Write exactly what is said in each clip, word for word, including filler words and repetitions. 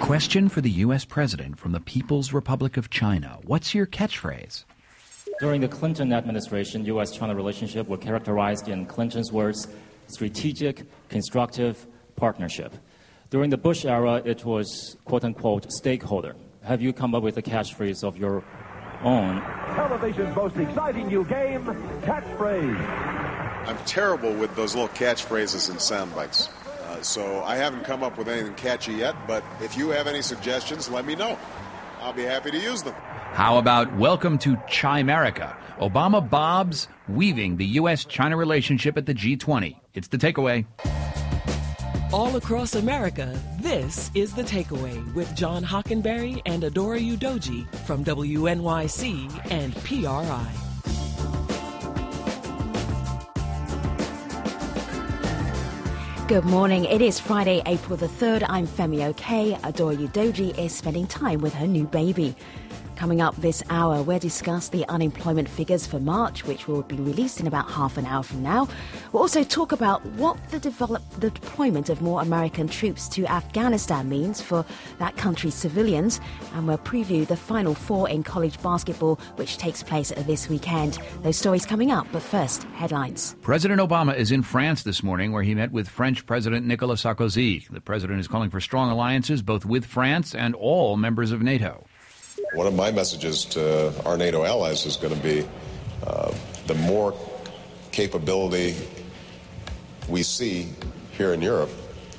question for the U S president from the People's Republic of China. What's your catchphrase? During the Clinton administration, U S China relationship were characterized in Clinton's words, strategic, constructive partnership. During the Bush era, it was, quote-unquote, stakeholder. Have you come up with a catchphrase of your own? Television's most exciting new game, Catchphrase. I'm terrible with those little catchphrases and sound bites. Uh, so I haven't come up with anything catchy yet, but if you have any suggestions, let me know. I'll be happy to use them. How about welcome to Chimerica? Obama Bob's weaving the U S China relationship at the G twenty. It's The Takeaway. All across America, this is The Takeaway with John Hockenberry and Adora Udoji from W N Y C and P R I. Good morning. It is Friday, April the third. I'm Femi Oke. Adora Udoji is spending time with her new baby. Coming up this hour, we'll discuss the unemployment figures for March, which will be released in about half an hour from now. We'll also talk about what the, develop, the deployment of more American troops to Afghanistan means for that country's civilians. And we'll preview the Final Four in college basketball, which takes place this weekend. Those stories coming up, but first, headlines. President Obama is in France this morning, where he met with French President Nicolas Sarkozy. The president is calling for strong alliances, both with France and all members of NATO. One of my messages to our NATO allies is going to be uh, the more capability we see here in Europe,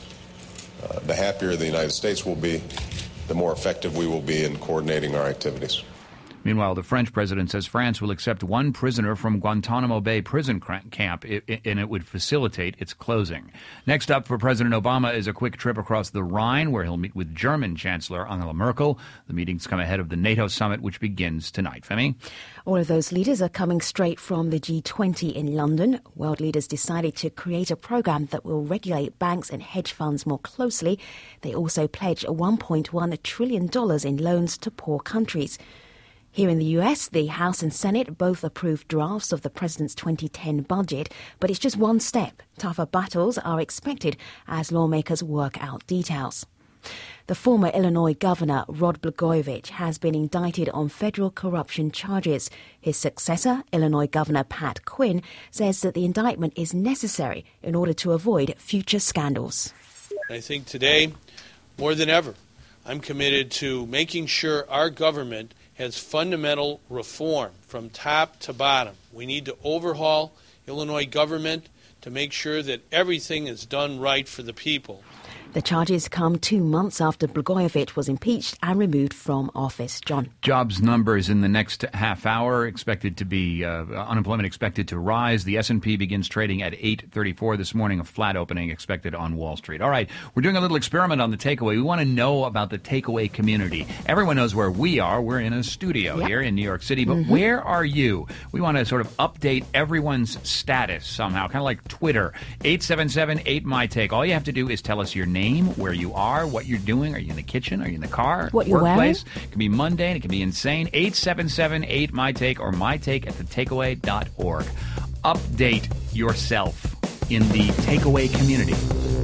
uh, the happier the United States will be, the more effective we will be in coordinating our activities. Meanwhile, the French president says France will accept one prisoner from Guantanamo Bay prison camp, and it would facilitate its closing. Next up for President Obama is a quick trip across the Rhine, where he'll meet with German Chancellor Angela Merkel. The meetings come ahead of the NATO summit, which begins tonight. Femi? All of those leaders are coming straight from the G twenty in London. World leaders decided to create a program that will regulate banks and hedge funds more closely. They also pledged one point one trillion dollars in loans to poor countries. Here in the U S, the House and Senate both approved drafts of the president's twenty ten budget, but it's just one step. Tougher battles are expected as lawmakers work out details. The former Illinois governor, Rod Blagojevich, has been indicted on federal corruption charges. His successor, Illinois Governor Pat Quinn, says that the indictment is necessary in order to avoid future scandals. I think today, more than ever, I'm committed to making sure our government has fundamental reform from top to bottom. We need to overhaul Illinois government to make sure that everything is done right for the people. The charges come two months after Blagojevich was impeached and removed from office. John. Jobs numbers in the next half hour expected to be, uh, unemployment expected to rise. The S and P begins trading at eight thirty-four this morning, a flat opening expected on Wall Street. All right, we're doing a little experiment on the takeaway. We want to know about the takeaway community. Everyone knows where we are. We're in a studio yep. here in New York City, but mm-hmm. where are you? We want to sort of update everyone's status somehow, kind of like Twitter. eight seven seven eight my take. All you have to do is tell us your name. Name, where you are, what you're doing. Are you in the kitchen? Are you in the car? What you're workplace? wearing? It can be mundane. It can be insane. eight seven seven eight my take or my take at the takeaway dot org. Update yourself in the takeaway community.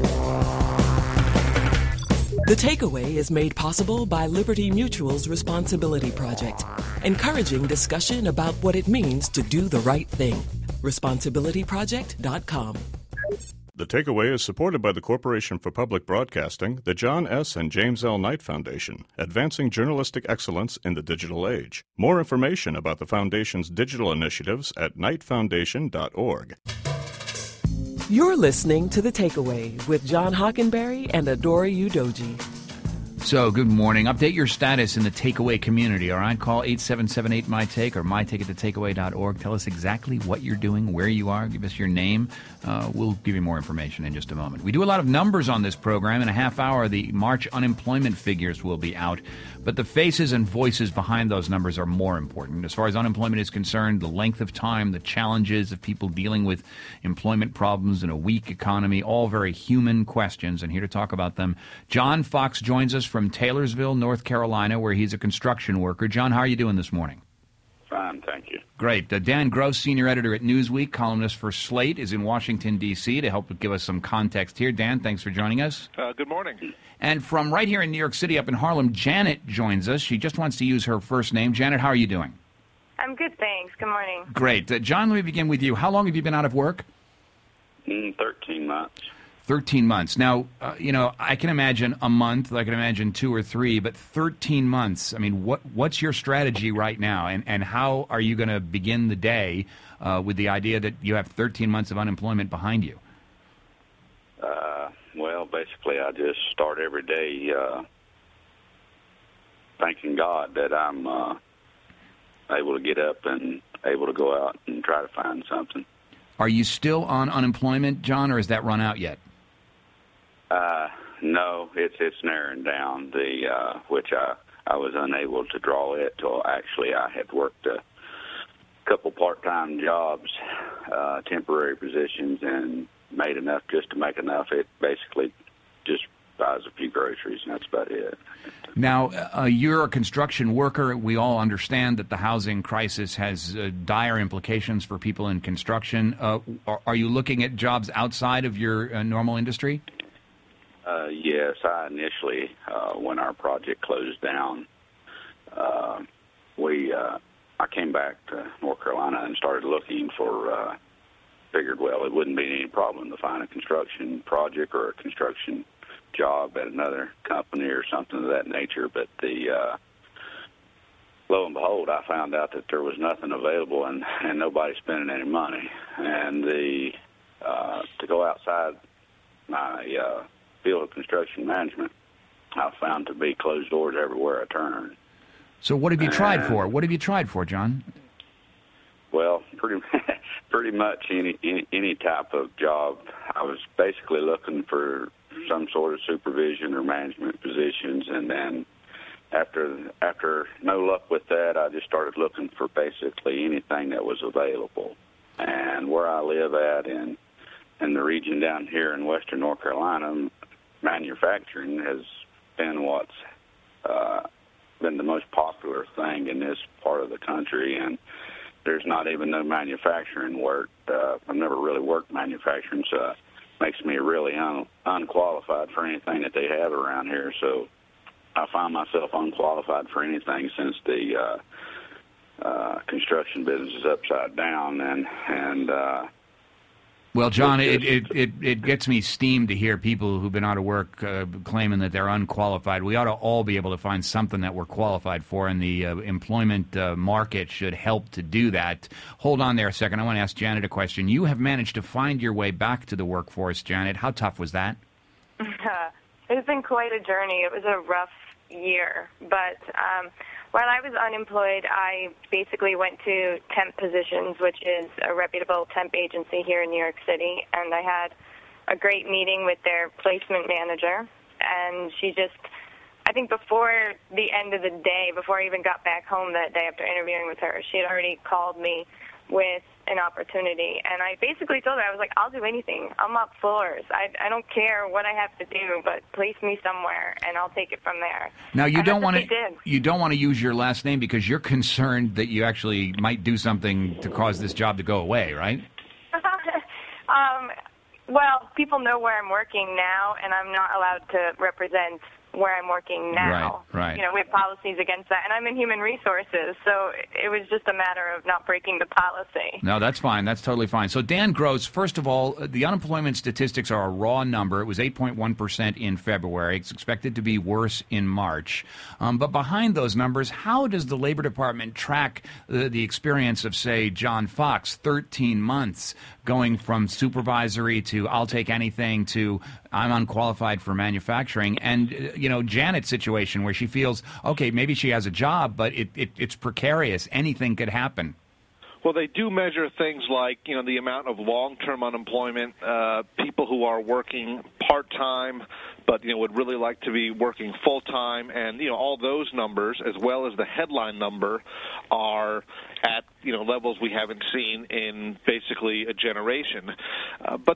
The Takeaway is made possible by Liberty Mutual's Responsibility Project, encouraging discussion about what it means to do the right thing. responsibility project dot com. The Takeaway is supported by the Corporation for Public Broadcasting, the John S. and James L. Knight Foundation, advancing journalistic excellence in the digital age. More information about the Foundation's digital initiatives at knight foundation dot org. You're listening to The Takeaway with John Hockenberry and Adora Udoji. So, good morning. Update your status in the takeaway community, all right? Call eight seven seven eight my take or my take at the takeaway dot org. Tell us exactly what you're doing, where you are. Give us your name. Uh, we'll give you more information in just a moment. We do a lot of numbers on this program. In a half hour, the March unemployment figures will be out. But the faces and voices behind those numbers are more important. As far as unemployment is concerned, the length of time, the challenges of people dealing with employment problems in a weak economy, all very human questions. And here to talk about them, John Fox joins us from Taylorsville, North Carolina, where he's a construction worker. John, how are you doing this morning? Fine, thank you. Great. Uh, Dan Gross, senior editor at Newsweek, columnist for Slate, is in Washington, D C to help give us some context here. Dan, thanks for joining us. Uh, good morning. And from right here in New York City, up in Harlem, Janet joins us. She just wants to use her first name. Janet, how are you doing? I'm good, thanks. Good morning. Great. Uh, John, let me begin with you. How long have you been out of work? Mm, thirteen months. thirteen months. Now, uh, you know, I can imagine a month, I can imagine two or three, but thirteen months, I mean, what what's your strategy right now? And, and how are you going to begin the day uh, with the idea that you have thirteen months of unemployment behind you? Uh, well, basically, I just start every day uh, thanking God that I'm uh, able to get up and able to go out and try to find something. Are you still on unemployment, John, or has that run out yet? Uh, no, it's it's narrowing down, the uh, which I, I was unable to draw it till actually I had worked a couple part-time jobs, uh, temporary positions, and made enough just to make enough. It basically just buys a few groceries, and that's about it. Now, uh, you're a construction worker. We all understand that the housing crisis has uh, dire implications for people in construction. Uh, are, are you looking at jobs outside of your uh, normal industry? Uh, yes, I initially, uh, when our project closed down, uh, we uh, I came back to North Carolina and started looking for, uh, figured, well, it wouldn't be any problem to find a construction project or a construction job at another company or something of that nature, but the uh, lo and behold, I found out that there was nothing available and, and nobody spending any money. And the uh, to go outside my uh, field of construction management, I found to be closed doors everywhere I turned. So what have you and, tried for? What have you tried for, John? Well, pretty pretty much any, any any type of job. I was basically looking for some sort of supervision or management positions, and then after after no luck with that, I just started looking for basically anything that was available. And where I live at in in the region down here in western North Carolina, manufacturing has been what's uh, been the most popular thing in this part of the country, and there's not even no manufacturing work. Uh, I've never really worked manufacturing, so it makes me really un- unqualified for anything that they have around here. So I find myself unqualified for anything since the uh, uh, construction business is upside down. And, and uh, well, John, it, it, it, it gets me steamed to hear people who've been out of work uh, claiming that they're unqualified. We ought to all be able to find something that we're qualified for, and the uh, employment uh, market should help to do that. Hold on there a second. I want to ask Janet a question. You have managed to find your way back to the workforce, Janet. How tough was that? It's been quite a journey. It was a rough year, but um, while I was unemployed, I basically went to temp positions, which is a reputable temp agency here in New York City, and I had a great meeting with their placement manager, and she just, I think before the end of the day, before I even got back home that day after interviewing with her, she had already called me with an opportunity, and I basically told her, I was like, I'll do anything. I'll mop floors. I, I don't care what I have to do, but place me somewhere, and I'll take it from there. Now, you and don't want to did. you don't want to use your last name because you're concerned that you actually might do something to cause this job to go away, right? um, well, people know where I'm working now, and I'm not allowed to represent where I'm working now. Right, right. You know, we have policies against that, and I'm in human resources, so it was just a matter of not breaking the policy. No, that's fine. That's totally fine. So, Dan Gross, first of all, the unemployment statistics are a raw number. It was eight point one percent in February. It's expected to be worse in March. Um, but behind those numbers, how does the Labor Department track the, the experience of, say, John Fox, thirteen months, going from supervisory to I'll take anything to I'm unqualified for manufacturing, and, you know, Janet's situation where she feels, okay, maybe she has a job, but it, it, it's precarious. Anything could happen. Well, they do measure things like, you know, the amount of long-term unemployment, uh, people who are working part-time but, you know, would really like to be working full-time, and, you know, all those numbers, as well as the headline number, are at, you know, levels we haven't seen in basically a generation. Uh, but they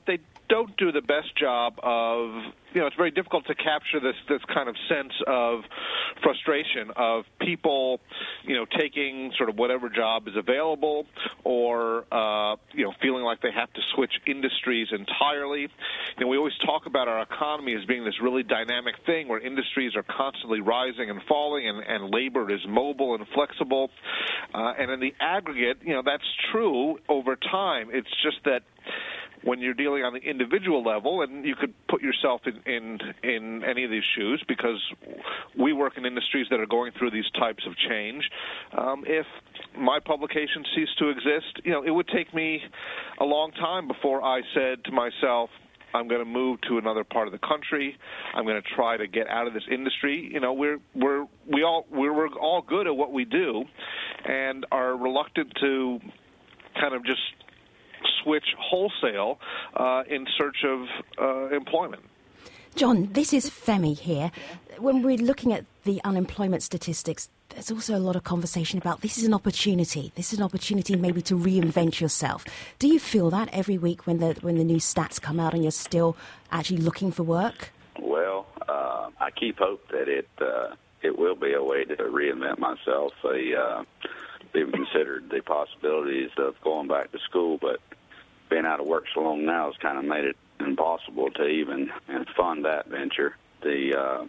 don't do the best job of, you know, it's very difficult to capture this, this kind of sense of frustration of people, you know, taking sort of whatever job is available or, uh, you know, feeling like they have to switch industries entirely. You know, we always talk about our economy as being this really dynamic thing where industries are constantly rising and falling and, and labor is mobile and flexible. Uh, and in the aggregate, you know, that's true over time. It's just that when you're dealing on the individual level, and you could put yourself in, in, in any of these shoes because we work in industries that are going through these types of change. Um, if my publication ceased to exist, you know, it would take me a long time before I said to myself, I'm going to move to another part of the country. I'm going to try to get out of this industry. You know, we're we're we all we're, we're all good at what we do, and are reluctant to kind of just switch wholesale uh, in search of uh, employment. John, this is Femi here. When we're looking at the unemployment statistics, there's also a lot of conversation about this is an opportunity. This is an opportunity maybe to reinvent yourself. Do you feel that every week when the when the new stats come out and you're still actually looking for work? Well, uh, I keep hope that it uh, it will be a way to reinvent myself. I uh, even considered the possibilities of going back to school, but being out of work so long now has kind of made it impossible to even fund that venture. The uh,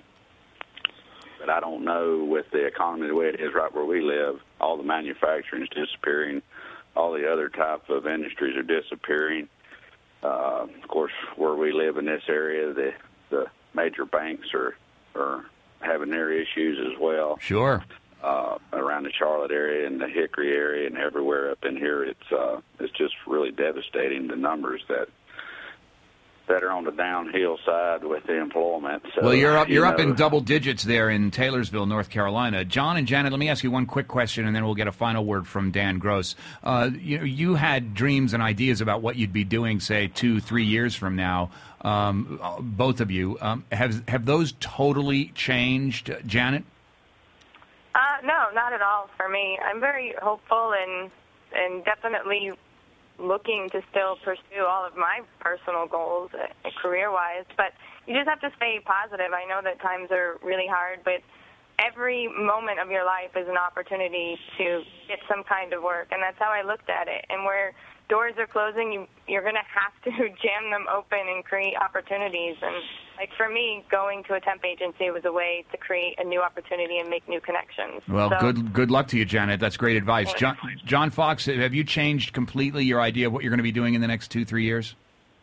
but I don't know, with the economy the way it is right where we live, all the manufacturing is disappearing, all the other type of industries are disappearing. Uh, of course, where we live in this area, the the major banks are are having their issues as well. Sure. Uh, around the Charlotte area and the Hickory area and everywhere up in here, it's uh, it's just really devastating, the numbers that that are on the downhill side with the employment. So, well, you're up. You're you up know, in double digits there in Taylorsville, North Carolina. John and Janet, let me ask you one quick question, and then we'll get a final word from Dan Gross. Uh, you know, you had dreams and ideas about what you'd be doing, say, two, three years from now. Um, both of you, um, have have those totally changed, uh, Janet? Uh, no, not at all for me. I'm very hopeful and and definitely looking to still pursue all of my personal goals uh, career-wise, but you just have to stay positive. I know that times are really hard, but every moment of your life is an opportunity to get some kind of work, and that's how I looked at it. And where doors are closing, you, you're going to have to jam them open and create opportunities. And like for me, going to a temp agency was a way to create a new opportunity and make new connections. Well, so, good good luck to you, Janet. That's great advice. John, John Fox, have you changed completely your idea of what you're going to be doing in the next two, three years?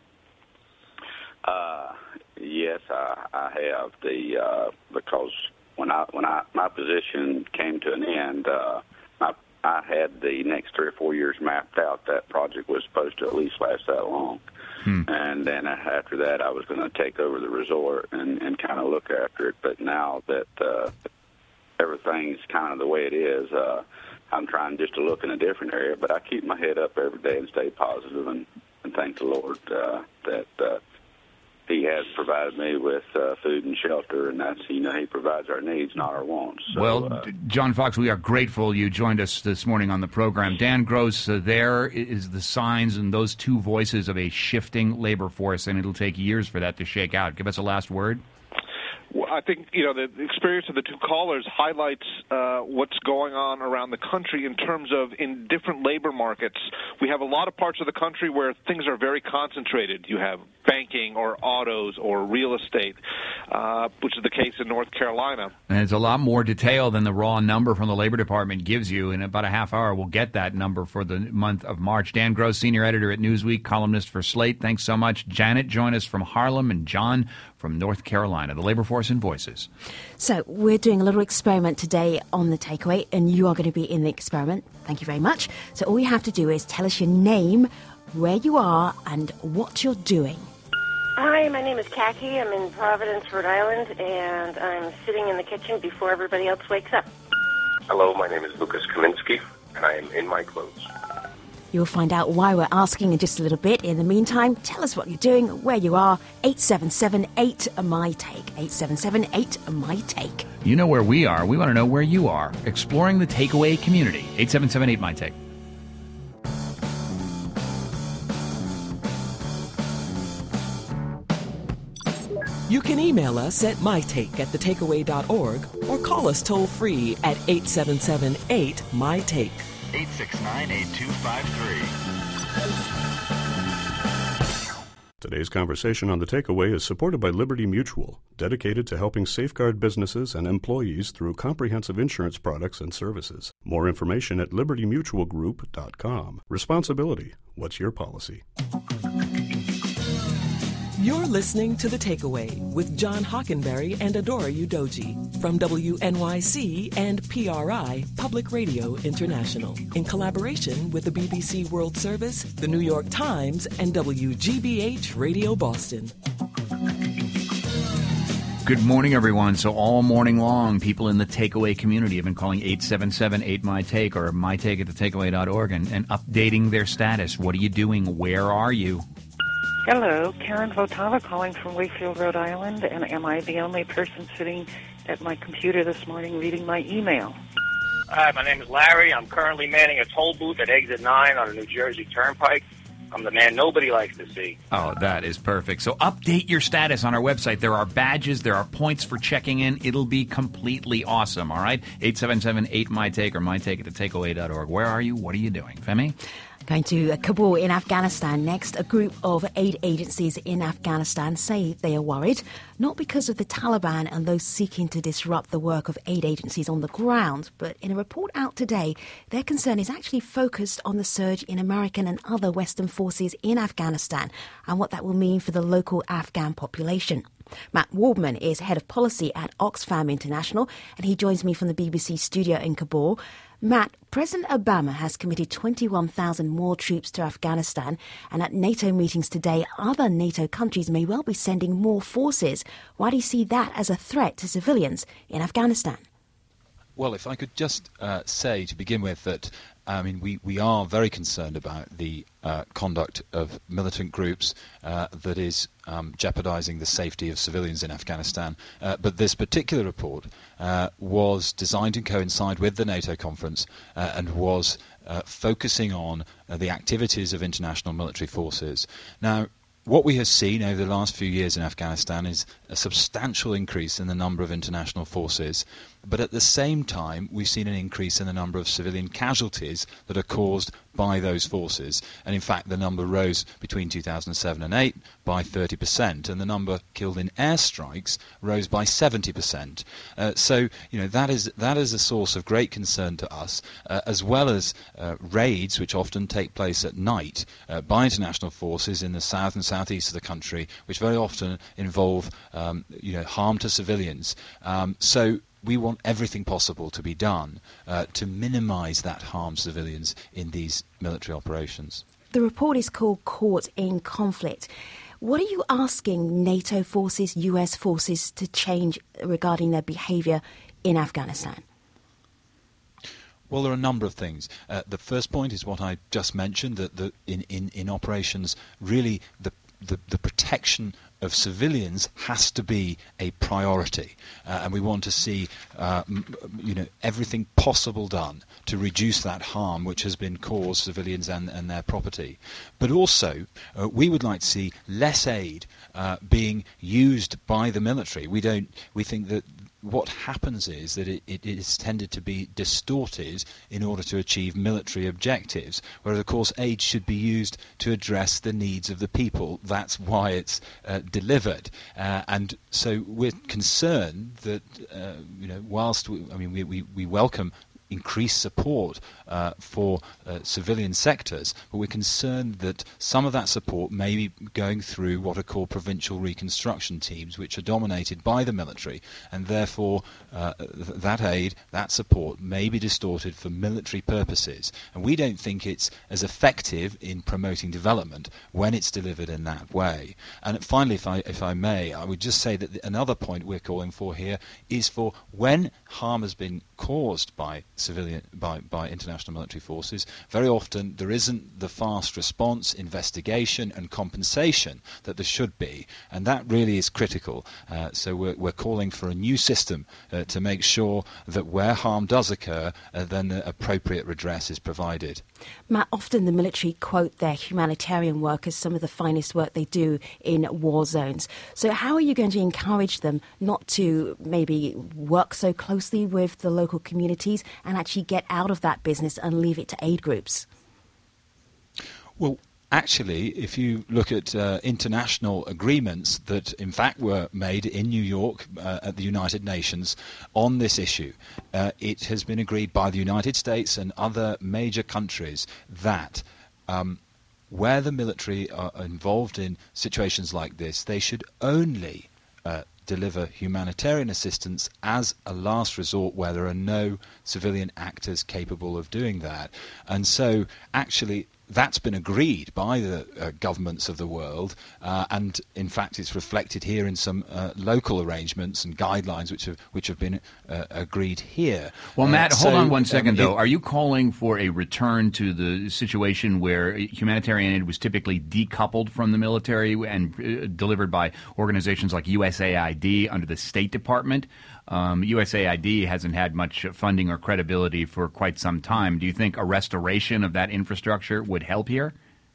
Uh, yes, I, I have. The uh, because when I when I my position came to an end, uh, my I had the next three or four years mapped out. That project was supposed to at least last that long. Hmm. And then after that, I was going to take over the resort and, and kind of look after it. But now that uh, everything's kind of the way it is, uh, I'm trying just to look in a different area. But I keep my head up every day and stay positive and, and thank the Lord uh, that uh, He has provided me with uh, food and shelter, and that's, you know, He provides our needs, not our wants. So, well, uh, John Fox, we are grateful you joined us this morning on the program. Dan Gross, uh, there is the signs and those two voices of a shifting labor force, and it'll take years for that to shake out. Give us a last word. Well, I think, you know, the experience of the two callers highlights uh, what's going on around the country in terms of in different labor markets. We have a lot of parts of the country where things are very concentrated. You have banking or autos or real estate, uh, which is the case in North Carolina. And it's a lot more detail than the raw number from the Labor Department gives you. In about a half hour, we'll get that number for the month of March. Dan Gross, senior editor at Newsweek, columnist for Slate. Thanks so much. Janet, join us from Harlem, and John from North Carolina, the labor force and voices. So we're doing a little experiment today on The Takeaway, and you are going to be in the experiment. Thank you very much. So all you have to do is tell us your name, where you are, and what you're doing. Hi, my name is Khaki. I'm in Providence, Rhode Island, and I'm sitting in the kitchen before everybody else wakes up. Hello, my name is Lucas Kaminsky, and I am in my clothes. You'll find out why we're asking in just a little bit. In the meantime, tell us what you're doing, where you are. eight seven seven eight, M Y Take. eight seven seven eight, M Y Take. You know where we are. We want to know where you are. Exploring the takeaway community. eight seven seven eight, M Y Take. You can email us at mytake at the takeaway dot org or call us toll-free at eight seven seven eight M Y take. eight six nine, eight two five three. Today's conversation on The Takeaway is supported by Liberty Mutual, dedicated to helping safeguard businesses and employees through comprehensive insurance products and services. More information at liberty mutual group dot com. Responsibility. What's your policy? You're listening to The Takeaway with John Hockenberry and Adora Udoji from W N Y C and P R I Public Radio International in collaboration with the B B C World Service, the New York Times, and W G B H Radio Boston. Good morning, everyone. So all morning long, people in the takeaway community have been calling eight seven seven eight M Y take or mytake at the takeaway dot org and, and updating their status. What are you doing? Where are you? Hello, Karen Votava calling from Wakefield, Rhode Island, and am I the only person sitting at my computer this morning reading my email? Hi, my name is Larry. I'm currently manning a toll booth at exit nine on the New Jersey Turnpike. I'm the man nobody likes to see. Oh, that is perfect. So update your status on our website. There are badges. There are points for checking in. It'll be completely awesome, all right? eight seven seven eight M Y take or mytake at the takeaway dot org. Where are you? What are you doing? Femi? Going to Kabul in Afghanistan next. A group of aid agencies in Afghanistan say they are worried, not because of the Taliban and those seeking to disrupt the work of aid agencies on the ground, but in a report out today, their concern is actually focused on the surge in American and other Western forces in Afghanistan and what that will mean for the local Afghan population. Matt Waldman is head of policy at Oxfam International, and he joins me from the B B C studio in Kabul. Matt, President Obama has committed twenty-one thousand more troops to Afghanistan, and at NATO meetings today, other NATO countries may well be sending more forces. Why do you see that as a threat to civilians in Afghanistan? Well, if I could just uh, say to begin with that, I mean, we, we are very concerned about the uh, conduct of militant groups uh, that is um, jeopardizing the safety of civilians in Afghanistan. Uh, but this particular report uh, was designed to coincide with the NATO conference uh, and was uh, focusing on uh, the activities of international military forces. Now, what we have seen over the last few years in Afghanistan is a substantial increase in the number of international forces, but at the same time we've seen an increase in the number of civilian casualties that are caused by those forces. And in fact the number rose between two thousand seven and eight by thirty percent, and the number killed in airstrikes rose by seventy percent. Uh, so you know that is that is a source of great concern to us, uh, as well as uh, raids which often take place at night uh, by international forces in the south and southeast of the country, which very often involve um, you know harm to civilians. Um, so we want everything possible to be done uh, to minimize that harm to civilians in these military operations. The report is called Caught in Conflict. What are you asking NATO forces, U S forces, to change regarding their behavior in Afghanistan? Well, there are a number of things. Uh, the first point is what I just mentioned, that the, in, in, in operations, really the, the, the protection of civilians has to be a priority, uh, and we want to see uh, m- you know everything possible done to reduce that harm which has been caused civilians and, and their property. But also uh, we would like to see less aid uh, being used by the military. We don't we think that what happens is that it, it is tended to be distorted in order to achieve military objectives, whereas of course aid should be used to address the needs of the people. That's why it's uh, delivered, uh, and so we're concerned that uh, you know whilst we, I mean we, we, we welcome increased support uh, for uh, civilian sectors, but we're concerned that some of that support may be going through what are called provincial reconstruction teams, which are dominated by the military, and therefore uh, th- that aid, that support may be distorted for military purposes. And we don't think it's as effective in promoting development when it's delivered in that way. And finally, if I, if I may, I would just say that the, another point we're calling for here is for when harm has been caused by civilian by, by international military forces. Very often there isn't the fast response, investigation and compensation that there should be, and that really is critical. Uh, so we're, we're calling for a new system uh, to make sure that where harm does occur, uh, then the appropriate redress is provided. Matt, often the military quote their humanitarian work as some of the finest work they do in war zones. So how are you going to encourage them not to maybe work so closely with the local communities and actually get out of that business and leave it to aid groups? Well, actually, if you look at uh, international agreements that in fact were made in New York uh, at the United Nations on this issue, uh, it has been agreed by the United States and other major countries that um, where the military are involved in situations like this, they should only uh, deliver humanitarian assistance as a last resort where there are no civilian actors capable of doing that. And so actually that's been agreed by the uh, governments of the world, uh, and in fact it's reflected here in some uh, local arrangements and guidelines which have which have been uh, agreed here. Well, Matt, uh, hold so, on one second, um, though. it, Are you calling for a return to the situation where humanitarian aid was typically decoupled from the military and uh, delivered by organizations like U S A I D under the State Department? Um, U S A I D hasn't had much funding or credibility for quite some time. Do you think a restoration of that infrastructure would help here?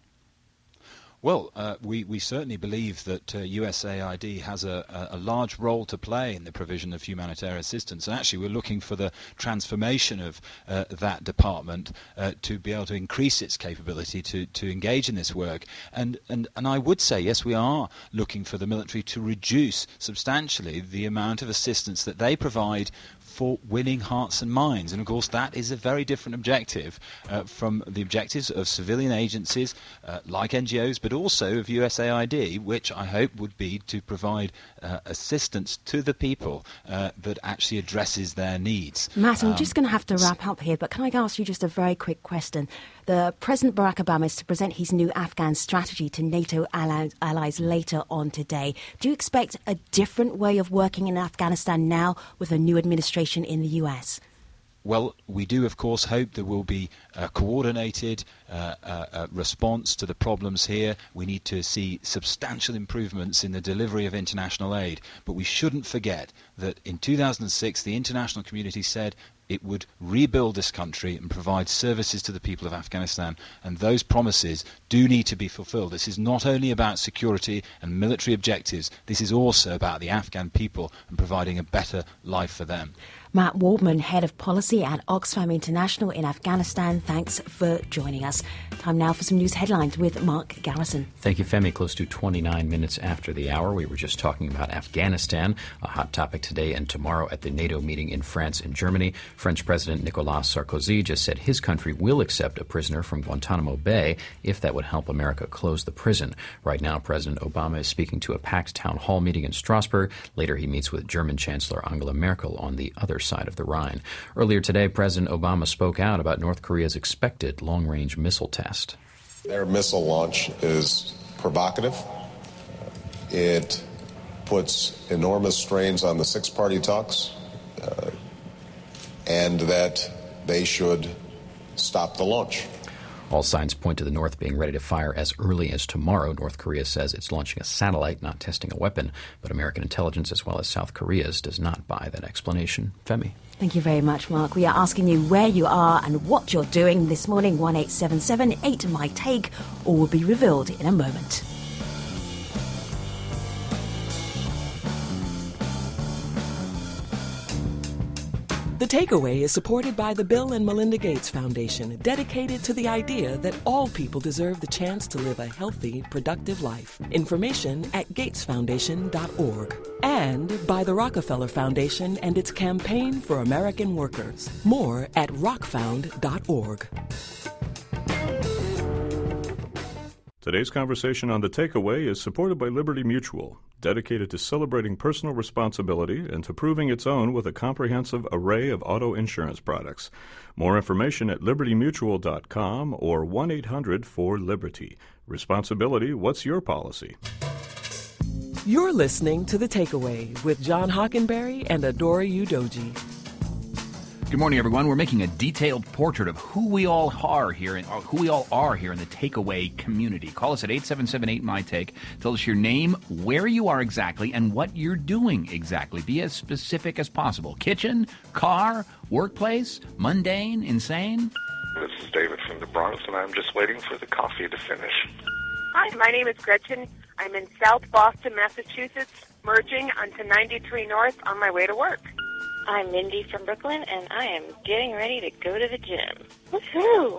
Well, uh, we, we certainly believe that uh, U S A I D has a, a large role to play in the provision of humanitarian assistance. And actually we're looking for the transformation of uh, that department uh, to be able to increase its capability to, to engage in this work. And, and, and I would say, yes, we are looking for the military to reduce substantially the amount of assistance that they provide for winning hearts and minds. And of course that is a very different objective uh, from the objectives of civilian agencies uh, like N G Os, but also of U S A I D, which I hope would be to provide uh, assistance to the people uh, that actually addresses their needs. Matt, I'm um, just going to have to wrap up here, but can I ask you just a very quick question? The President Barack Obama is to present his new Afghan strategy to NATO allies, allies later on today. Do you expect a different way of working in Afghanistan now with a new administration in the U S? Well, we do, of course, hope there will be a coordinated uh, uh, uh, response to the problems here. We need to see substantial improvements in the delivery of international aid. But we shouldn't forget that in two thousand six, the international community said it would rebuild this country and provide services to the people of Afghanistan. And those promises do need to be fulfilled. This is not only about security and military objectives. This is also about the Afghan people and providing a better life for them. Matt Waldman, Head of Policy at Oxfam International in Afghanistan, thanks for joining us. Time now for some news headlines with Mark Garrison. Thank you, Femi. Close to twenty-nine minutes after the hour. We were just talking about Afghanistan, a hot topic today and tomorrow at the NATO meeting in France and Germany. French President Nicolas Sarkozy just said his country will accept a prisoner from Guantanamo Bay if that would help America close the prison. Right now, President Obama is speaking to a packed town hall meeting in Strasbourg. Later, he meets with German Chancellor Angela Merkel on the other side of the Rhine. Earlier today, President Obama spoke out about North Korea's expected long-range missile test. Their missile launch is provocative. It puts enormous strains on the six-party talks, uh, and that they should stop the launch. All signs point to the North being ready to fire as early as tomorrow. North Korea says it's launching a satellite, not testing a weapon. But American intelligence, as well as South Korea's, does not buy that explanation. Femi. Thank you very much, Mark. We are asking you where you are and what you're doing this morning. one eight seven seven eight My Take. All will be revealed in a moment. The Takeaway is supported by the Bill and Melinda Gates Foundation, dedicated to the idea that all people deserve the chance to live a healthy, productive life. Information at gates foundation dot org. And by the Rockefeller Foundation and its campaign for American workers. More at rock found dot org. Today's conversation on The Takeaway is supported by Liberty Mutual, dedicated to celebrating personal responsibility and to proving its own with a comprehensive array of auto insurance products. More information at liberty mutual dot com or one eight hundred four liberty. Responsibility, what's your policy? You're listening to The Takeaway with John Hockenberry and Adora Udoji. Good morning, everyone. We're making a detailed portrait of who we all are here, in, or who we all are here in the takeaway community. Call us at eight seven seven eight, M Y Take. Tell us your name, where you are exactly, and what you're doing exactly. Be as specific as possible. Kitchen, car, workplace, mundane, insane. This is David from the Bronx, and I'm just waiting for the coffee to finish. Hi, my name is Gretchen. I'm in South Boston, Massachusetts, merging onto ninety-three North on my way to work. I'm Mindy from Brooklyn, and I am getting ready to go to the gym. Woohoo!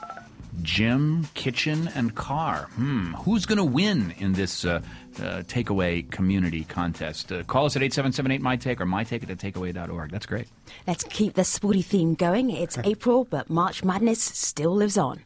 Gym, kitchen, and car. Hmm. Who's going to win in this uh, uh, takeaway community contest? Uh, call us at eight seven seven eight, M Y Take or my take at the takeaway dot org. That's great. Let's keep the sporty theme going. It's April, but March Madness still lives on.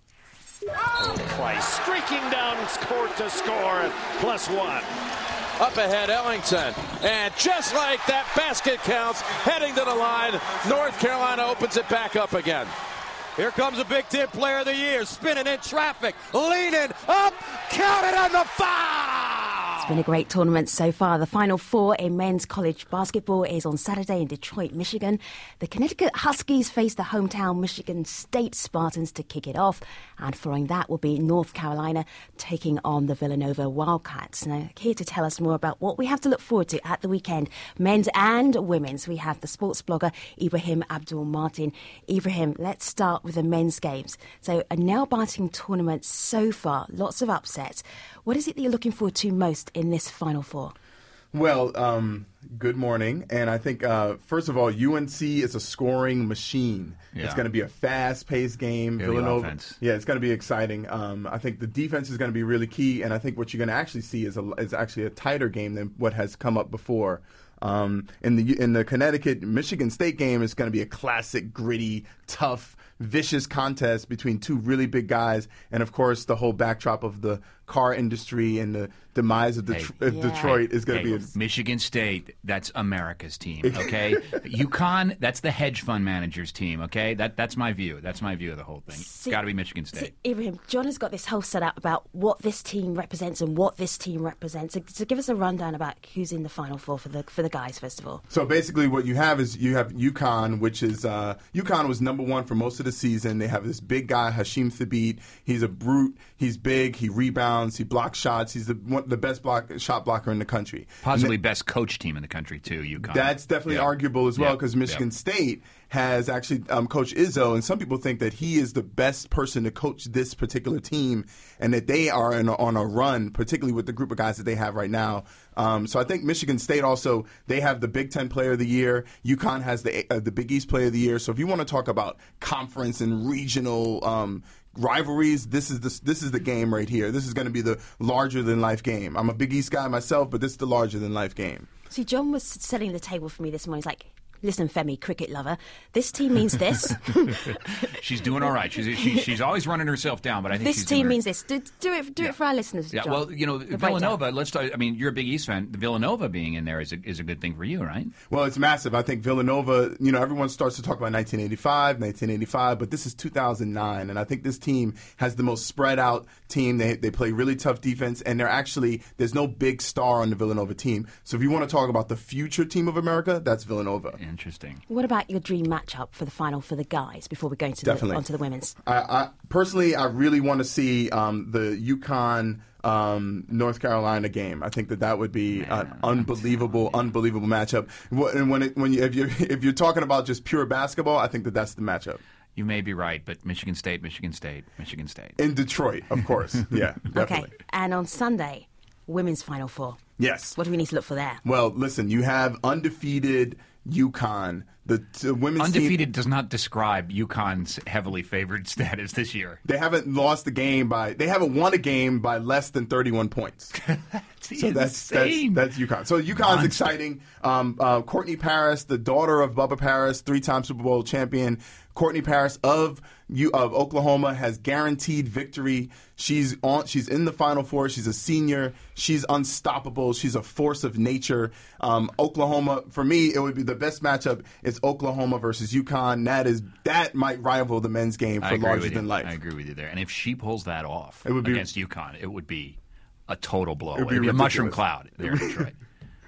Play streaking down court to score, plus one. Up ahead, Ellington. And just like that, basket counts, heading to the line. North Carolina opens it back up again. Here comes a Big Ten Player of the Year, spinning in traffic, leaning up, counted on the foul! It's been a great tournament so far. The Final Four in men's college basketball is on Saturday in Detroit, Michigan. The Connecticut Huskies face the hometown Michigan State Spartans to kick it off. And following that will be North Carolina taking on the Villanova Wildcats. Now, here to tell us more about what we have to look forward to at the weekend, men's and women's, we have the sports blogger Ibrahim Abdul-Martin. Ibrahim, let's start with the men's games. So a nail-biting tournament so far, lots of upsets. What is it that you're looking forward to most in this Final Four? Well, um, good morning. And I think, uh, first of all, U N C is a scoring machine. Yeah. It's going to be a fast-paced game. Yeah, Villanova, offense. Yeah, it's going to be exciting. Um, I think the defense is going to be really key. And I think what you're going to actually see is, a, is actually a tighter game than what has come up before. Um, in the in the Connecticut-Michigan State game, it's going to be a classic, gritty, tough, vicious contest between two really big guys. And, of course, the whole backdrop of the car industry and the demise of, Det- hey. of yeah. Detroit is going to hey, be a... Michigan State, that's America's team, okay? UConn, that's the hedge fund manager's team, okay? That That's my view. That's my view of the whole thing. It's got to be Michigan State. See, Ibrahim, John has got this whole setup about what this team represents and what this team represents. So, so give us a rundown about who's in the Final Four for the for the guys, first of all. So basically what you have is you have UConn, which is... Uh, UConn was number one for most of the season. They have this big guy, Hashim Thabit. He's a brute. He's big. He rebounds. He blocks shots. He's the one, the best block, shot blocker in the country. Possibly then, best coach team in the country, too, UConn. That's definitely yeah. arguable as well because yeah. Michigan yeah. State has actually um, Coach Izzo, and some people think that he is the best person to coach this particular team and that they are in a, on a run, particularly with the group of guys that they have right now. Um, so I think Michigan State also, they have the Big Ten Player of the Year. UConn has the uh, the Big East Player of the Year. So if you want to talk about conference and regional um, rivalries, this is the this is the game right here. This is going to be the larger than life game. I'm a Big East guy myself, but this is the larger than life game. See, John was setting the table for me this morning. He's like, listen, Femi, cricket lover, this team means this. She's doing all right. She's she, she's always running herself down, but I think this she's team doing means her... this. Do, do it, do yeah. it for our listeners. Yeah, John. well, you know, the Villanova. breakdown. Let's talk. I mean, you're a Big East fan. The Villanova being in there is a, is a good thing for you, right? Well, it's massive. I think Villanova. You know, everyone starts to talk about nineteen eighty-five, nineteen eighty-five, but this is two thousand nine, and I think this team has the most spread out team. They they play really tough defense, and they're actually there's no big star on the Villanova team. So if you want to talk about the future team of America, that's Villanova. Interesting. What about your dream matchup for the final for the guys before we go into the, onto the women's? I, I personally, I really want to see um, the UConn um, North Carolina game. I think that that would be Man, an unbelievable, unbelievable matchup. And when it, when you, if you if you're talking about just pure basketball, I think that that's the matchup. You may be right, but Michigan State, Michigan State, Michigan State. In Detroit, of course. Yeah, definitely. Okay, and on Sunday, women's Final Four. Yes. What do we need to look for there? Well, listen, you have undefeated UConn. The t- women's undefeated team, does not describe UConn's heavily favored status this year. They haven't lost a game by. They haven't won a game by less than thirty-one points. that's so that's, that's that's UConn. So UConn's Monster. exciting. Um, uh, Courtney Paris, the daughter of Bubba Paris, three-time Super Bowl champion. Courtney Paris of U- of Oklahoma has guaranteed victory. She's on. She's in the Final Four. She's a senior. She's unstoppable. She's a force of nature. Um, Oklahoma, for me, it would be the best matchup. Is Oklahoma versus UConn. That is that might rival the men's game for larger than life. I agree with you there. And if she pulls that off it would be, against UConn, it would be a total blow. It would be, It'd be a ridiculous. mushroom cloud there in Detroit.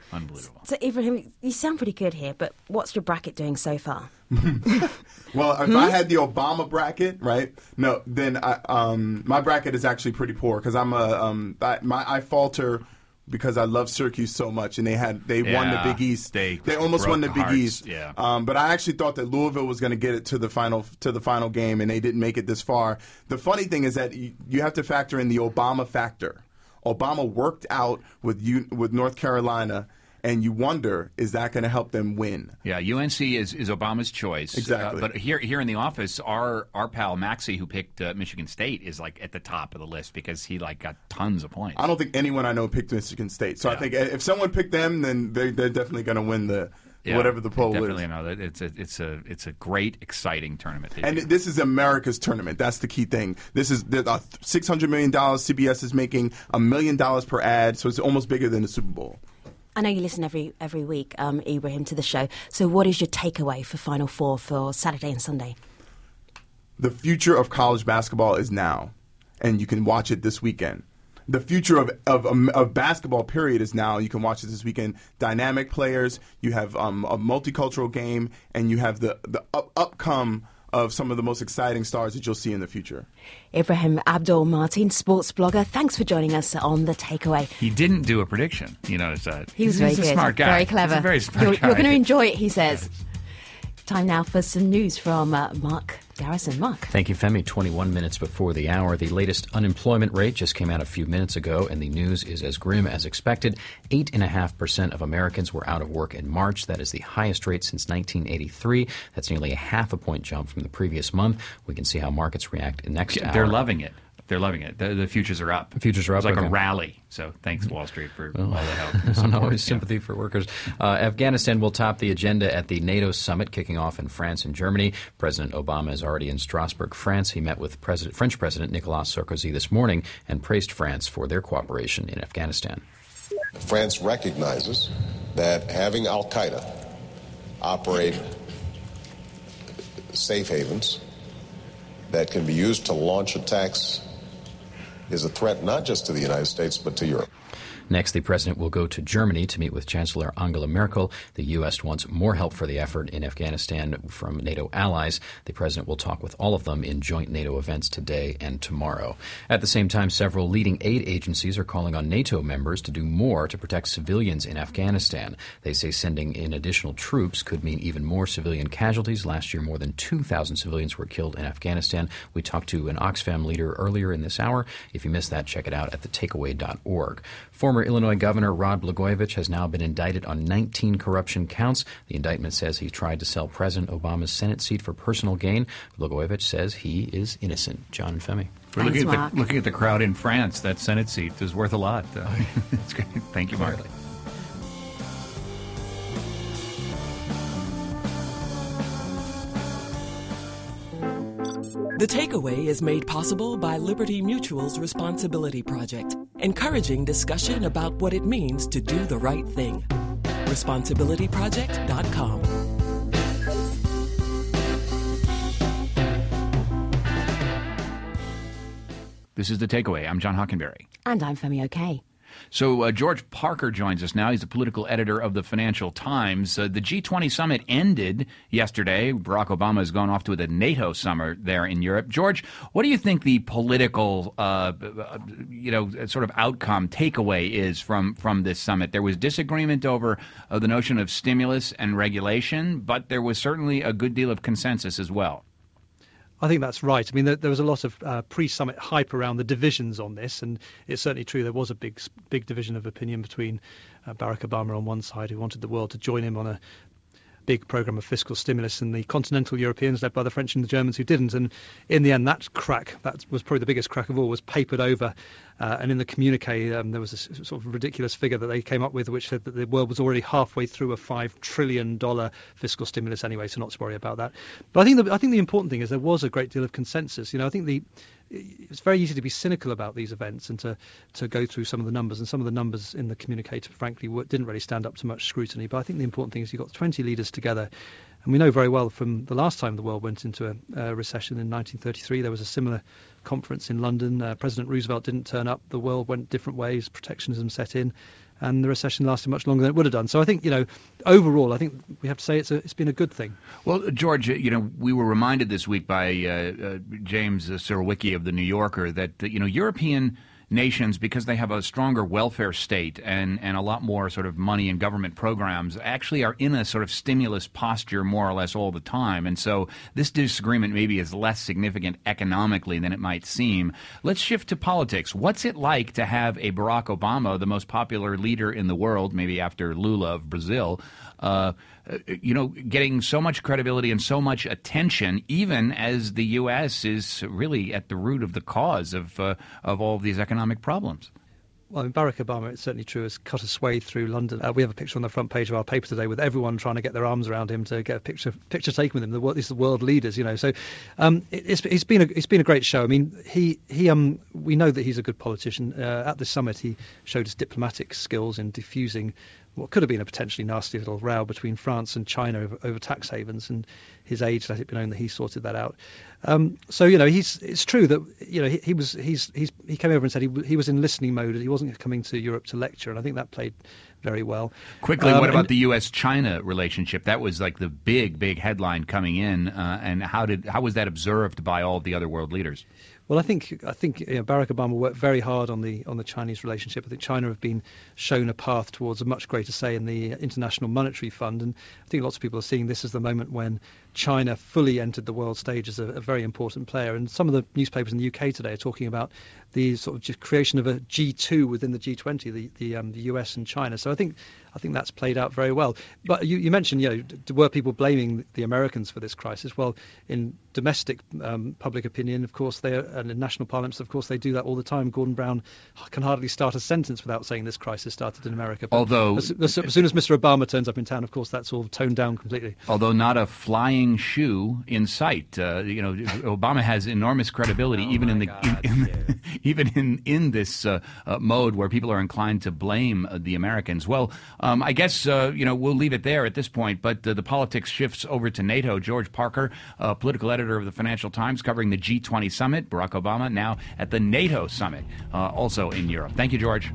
Unbelievable. So, Ibrahim, you sound pretty good here, but what's your bracket doing so far? Well, if hmm? I had the Obama bracket, right? No, then I, um, my bracket is actually pretty poor because I'm a um, I, my I falter because I love Syracuse so much, and they had they yeah, won the Big East. They, they almost won the Big hearts. East. Yeah. Um, but I actually thought that Louisville was going to get it to the final to the final game, and they didn't make it this far. The funny thing is that you, you have to factor in the Obama factor. Obama worked out with you, with North Carolina. And you wonder, is that going to help them win? Yeah, U N C is, is Obama's choice. Exactly. Uh, but here here in the office, our our pal Maxey, who picked uh, Michigan State, is like at the top of the list because he like got tons of points. I don't think anyone I know picked Michigan State. So yeah. I think if someone picked them, then they're, they're definitely going to win the yeah, whatever the poll definitely is. Definitely, no. It's a it's a it's a great, exciting tournament. And year. This is America's tournament. That's the key thing. This is uh, six hundred million dollars. C B S is making a million dollars per ad, so it's almost bigger than the Super Bowl. I know you listen every every week, um, Ibrahim, to the show. So what is your takeaway for Final Four for Saturday and Sunday? The future of college basketball is now, and you can watch it this weekend. The future of, of, of basketball, period, is now. You can watch it this weekend. Dynamic players, you have um, a multicultural game, and you have the, the up, upcome of some of the most exciting stars that you'll see in the future. Ibrahim Abdul Martin, sports blogger, thanks for joining us on The Takeaway. He didn't do a prediction. You notice that. He was he's, very he's good. a smart guy. Very clever. He's a very smart you're, guy. You're going to enjoy it, he says. Yes. Time now for some news from uh, Mark Garrison. Mark. Thank you, Femi. twenty-one minutes before the hour. The latest unemployment rate just came out a few minutes ago, and the news is as grim as expected. eight point five percent of Americans were out of work in March. That is the highest rate since nineteen eighty-three. That's nearly a half a point jump from the previous month. We can see how markets react next yeah, hour. They're loving it. They're loving it. The, the futures are up. The futures are up. It's like okay. a rally. So thanks, Wall Street, for well, all the help. I don't know, always sympathy yeah. for workers. Uh, Afghanistan will top the agenda at the NATO summit kicking off in France and Germany. President Obama is already in Strasbourg, France. He met with President, French President Nicolas Sarkozy this morning and praised France for their cooperation in Afghanistan. France recognizes that having al-Qaeda operate safe havens that can be used to launch attacks is a threat not just to the United States, but to Europe. Next, the president will go to Germany to meet with Chancellor Angela Merkel. The U S wants more help for the effort in Afghanistan from NATO allies. The president will talk with all of them in joint NATO events today and tomorrow. At the same time, several leading aid agencies are calling on NATO members to do more to protect civilians in Afghanistan. They say sending in additional troops could mean even more civilian casualties. Last year, more than two thousand civilians were killed in Afghanistan. We talked to an Oxfam leader earlier in this hour. If you missed that, check it out at the takeaway dot org. Former Illinois Governor Rod Blagojevich has now been indicted on nineteen corruption counts. The indictment says he tried to sell President Obama's Senate seat for personal gain. Blagojevich says he is innocent. John and Femi. We're Thanks, looking, at Mark. the, looking at the crowd in France. That Senate seat is worth a lot. Uh, it's great. Thank you, Mark. The Takeaway is made possible by Liberty Mutual's Responsibility Project, encouraging discussion about what it means to do the right thing. responsibility project dot com. This is The Takeaway. I'm John Hockenberry. And I'm Femi O'Kay. So uh, George Parker joins us now. He's the political editor of the Financial Times. Uh, the G twenty summit ended yesterday. Barack Obama has gone off to the NATO summit there in Europe. George, what do you think the political, uh, you know, sort of outcome, takeaway is from, from this summit? There was disagreement over uh, the notion of stimulus and regulation, but there was certainly a good deal of consensus as well. I think that's right. I mean, there, there was a lot of uh, pre-summit hype around the divisions on this, and it's certainly true there was a big, big division of opinion between uh, Barack Obama on one side, who wanted the world to join him on a big program of fiscal stimulus, and the continental Europeans led by the French and the Germans who didn't. And in the end, that crack, that was probably the biggest crack of all, was papered over. Uh, and in the communique, um, there was a sort of ridiculous figure that they came up with, which said that the world was already halfway through a five trillion dollars fiscal stimulus anyway, so not to worry about that. But I think the, I think the important thing is there was a great deal of consensus. You know, I think the it's very easy to be cynical about these events and to, to go through some of the numbers, and some of the numbers in the communique, frankly, didn't really stand up to much scrutiny. But I think the important thing is you've got twenty leaders together. And we know very well from the last time the world went into a, a recession in nineteen thirty-three, there was a similar conference in London. Uh, President Roosevelt didn't turn up. The world went different ways. Protectionism set in. and the recession lasted much longer than it would have done. So I think, you know, overall, I think we have to say it's a, it's been a good thing. Well, George, you know, we were reminded this week by uh, uh, James Surowiecki of the New Yorker that, uh, you know, European nations, because they have a stronger welfare state and, and a lot more sort of money and government programs, actually are in a sort of stimulus posture more or less all the time. And so this disagreement maybe is less significant economically than it might seem. Let's shift to politics. What's it like to have a Barack Obama, the most popular leader in the world, maybe after Lula of Brazil, uh, you know, getting so much credibility and so much attention, even as the U S is really at the root of the cause of uh, of all of these economic problems? Well, I mean, Barack Obama, it's certainly true, has cut a swathe through London. Uh, we have a picture on the front page of our paper today with everyone trying to get their arms around him to get a picture picture taken with him. The, these are the world leaders, you know. So um, it, it's, it's been a it's been a great show. I mean, he he um we know that he's a good politician. Uh, at the summit, he showed his diplomatic skills in diffusing what could have been a potentially nasty little row between France and China over, over tax havens, and his age let it be known that he sorted that out. Um, so you know, he's it's true that you know he, he was he's he's he came over and said he he was in listening mode. He wasn't coming to Europe to lecture, and I think that played very well. Quickly, um, what about and, the U S China relationship? That was like the big big headline coming in, uh, and how did how was that observed by all of the other world leaders? Well, I think I think you know, Barack Obama worked very hard on the on the Chinese relationship. I think China have been shown a path towards a much greater say in the International Monetary Fund, and I think lots of people are seeing this as the moment when China fully entered the world stage as a, a very important player. And some of the newspapers in the U K today are talking about the sort of just creation of a G two within the G twenty, the the, um, the U S and China. So I think I think that's played out very well. But you, you mentioned, you know, were people blaming the Americans for this crisis? Well, in domestic um, public opinion, of course, they are, and in national parliaments, of course, they do that all the time. Gordon Brown can hardly start a sentence without saying this crisis started in America. But although, as, as, as soon as Mister Obama turns up in town, of course, that's all toned down completely. Although not a flying shoe in sight. Uh, you know, Obama has enormous credibility, oh even in the God, in, in yeah. even in in this uh, uh, mode where people are inclined to blame uh, the Americans. Well, um, I guess uh, you know we'll leave it there at this point. But uh, the politics shifts over to NATO. George Parker, uh, political editor of the Financial Times, covering the G twenty summit. Barack Obama now at the NATO summit, uh, also in Europe. Thank you, George.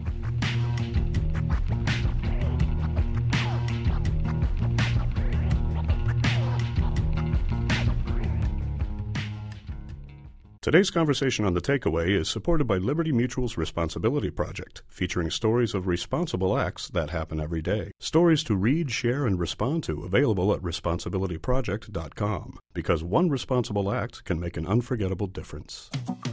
Today's conversation on The Takeaway is supported by Liberty Mutual's Responsibility Project, featuring stories of responsible acts that happen every day. Stories to read, share, and respond to, available at responsibility project dot com. Because one responsible act can make an unforgettable difference.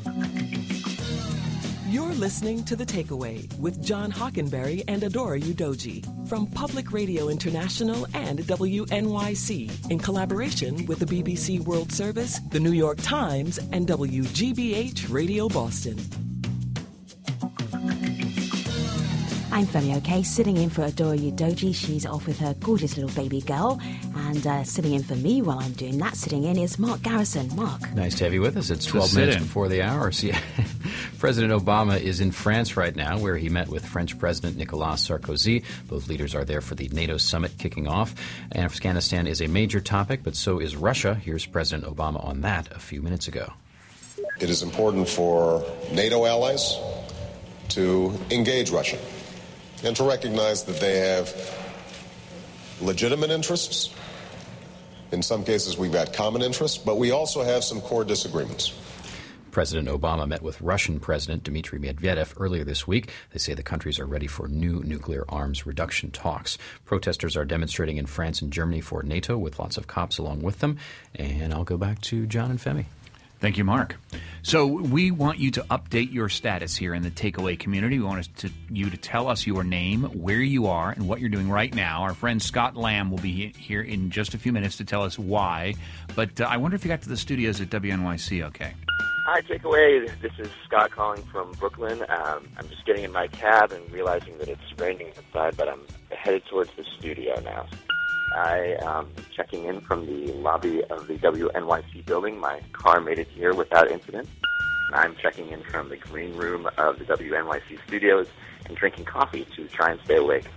You're listening to The Takeaway with John Hockenberry and Adora Udoji from Public Radio International and W N Y C in collaboration with the B B C World Service, the New York Times, and W G B H Radio Boston. I'm Femi Oke, sitting in for Adora Udoji. She's off with her gorgeous little baby girl. And uh, sitting in for me while I'm doing that, sitting in, is Mark Garrison. Mark. Nice to have you with us. It's twelve minutes before the hour. So, yeah, President Obama is in France right now, where he met with French President Nicolas Sarkozy. Both leaders are there for the NATO summit kicking off. Afghanistan is a major topic, but so is Russia. Here's President Obama on that a few minutes ago. It is important for NATO allies to engage Russia and to recognize that they have legitimate interests. In some cases, we've got common interests, but we also have some core disagreements. President Obama met with Russian President Dmitry Medvedev earlier this week. They say the countries are ready for new nuclear arms reduction talks. Protesters are demonstrating in France and Germany for NATO, with lots of cops along with them. And I'll go back to John and Femi. Thank you, Mark. So we want you to update your status here in the Takeaway community. We want us to, you to tell us your name, where you are, and what you're doing right now. Our friend Scott Lamb will be here in just a few minutes to tell us why. But uh, I wonder if you got to the studios at W N Y C okay. Hi, Takeaway. This is Scott calling from Brooklyn. Um, I'm just getting in my cab and realizing that it's raining outside, but I'm headed towards the studio now. I am checking in from the lobby of the W N Y C building. My car made it here without incident. I'm checking in from the green room of the W N Y C studios and drinking coffee to try and stay awake.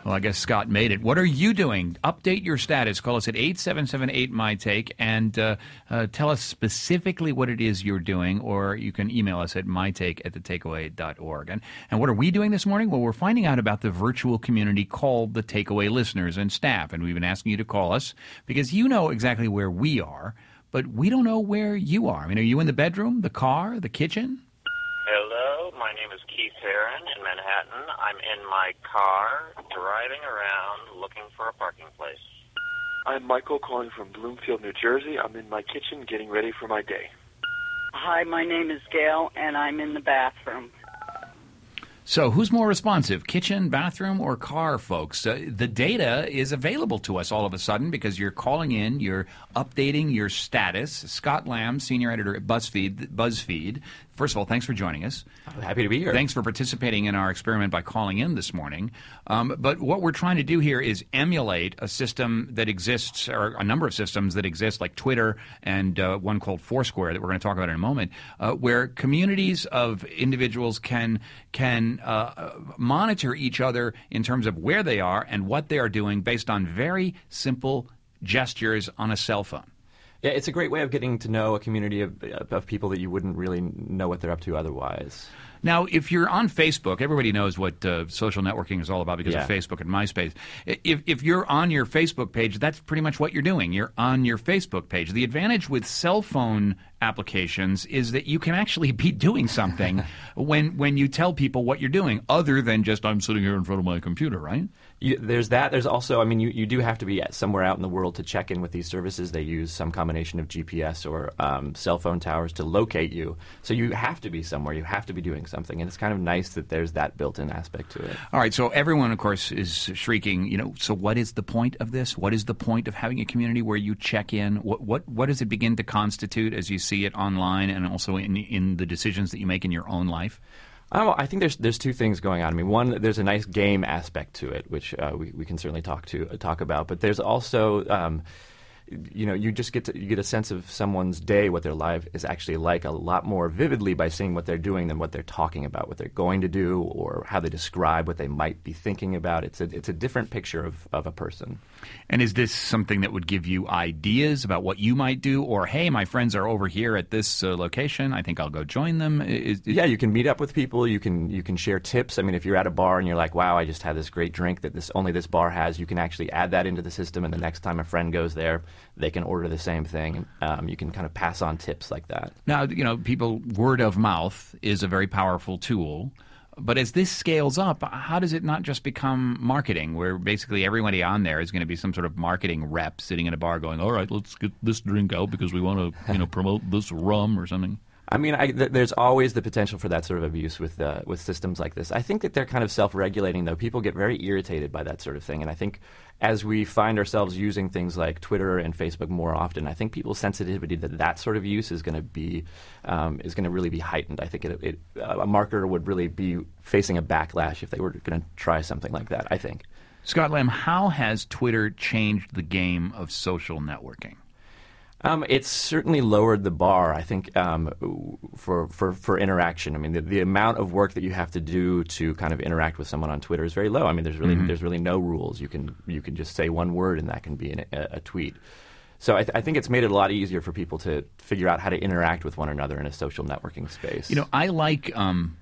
Well, I guess Scott made it. What are you doing? Update your status. Call us at eight seven seven eight M Y Take and uh, uh, tell us specifically what it is you're doing, or you can email us at mytake at the takeaway dot org. And, and what are we doing this morning? Well, we're finding out about the virtual community called the Takeaway listeners and staff, and we've been asking you to call us because you know exactly where we are, but we don't know where you are. I mean, are you in the bedroom, the car, the kitchen? Hello, my name is Keith Heron in Manhattan. I'm in my car, driving around, looking for a parking place. I'm Michael calling from Bloomfield, New Jersey. I'm in my kitchen getting ready for my day. Hi, my name is Gail, and I'm in the bathroom. So who's more responsive, kitchen, bathroom, or car, folks? Uh, the data is available to us all of a sudden because you're calling in, you're updating your status. Scott Lamb, senior editor at BuzzFeed. BuzzFeed. First of all, thanks for joining us. I'm happy to be here. Thanks for participating in our experiment by calling in this morning. Um, but what we're trying to do here is emulate a system that exists, or a number of systems that exist, like Twitter and uh, one called Foursquare that we're going to talk about in a moment, uh, where communities of individuals can can uh, monitor each other in terms of where they are and what they are doing based on very simple gestures on a cell phone. Yeah, it's a great way of getting to know a community of, of people that you wouldn't really know what they're up to otherwise. Now, if you're on Facebook, everybody knows what uh, social networking is all about because yeah. of Facebook and MySpace. If, if you're on your Facebook page, that's pretty much what you're doing. You're on your Facebook page. The advantage with cell phone applications is that you can actually be doing something when when you tell people what you're doing, other than just I'm sitting here in front of my computer, right? You, there's that. There's also, I mean, you, you do have to be somewhere out in the world to check in with these services. They use some combination of G P S or um, cell phone towers to locate you. So you have to be somewhere. You have to be doing something. And it's kind of nice that there's that built-in aspect to it. All right. So everyone, of course, is shrieking, you know, so what is the point of this? What is the point of having a community where you check in? What what, what does it begin to constitute as you see it online and also in, in the decisions that you make in your own life? Um, I think there's there's two things going on. I mean, one, there's a nice game aspect to it, which uh, we we can certainly talk to uh, talk about. But there's also, um, you know, you just get to, you get a sense of someone's day, what their life is actually like, a lot more vividly by seeing what they're doing than what they're talking about, what they're going to do, or how they describe what they might be thinking about. It's a it's a different picture of, of a person. And is this something that would give you ideas about what you might do? Or, hey, my friends are over here at this uh, location. I think I'll go join them. Is, is... Yeah, you can meet up with people. You can you can share tips. I mean, if you're at a bar and you're like, wow, I just had this great drink that this only this bar has, you can actually add that into the system. And the next time a friend goes there, they can order the same thing. Um, you can kind of pass on tips like that. Now, you know, people, word of mouth is a very powerful tool. But as this scales up, how does it not just become marketing, where basically everybody on there is going to be some sort of marketing rep sitting in a bar going, all right, let's get this drink out because we want to, you know, promote this rum or something? I mean, I, th- there's always the potential for that sort of abuse with uh, with systems like this. I think that they're kind of self-regulating, though. People get very irritated by that sort of thing. And I think as we find ourselves using things like Twitter and Facebook more often, I think people's sensitivity to that sort of use is going to be um, is going to really be heightened. I think it, it, uh, a marketer would really be facing a backlash if they were going to try something like that, I think. Scott Lamb, how has Twitter changed the game of social networking? Um, it's certainly lowered the bar, I think, um, for, for, for interaction. I mean, the, the amount of work that you have to do to kind of interact with someone on Twitter is very low. I mean, there's really mm-hmm. there's really no rules. You can you can just say one word and that can be an, a, a tweet. So I, th- I think it's made it a lot easier for people to figure out how to interact with one another in a social networking space. You know, I like. Um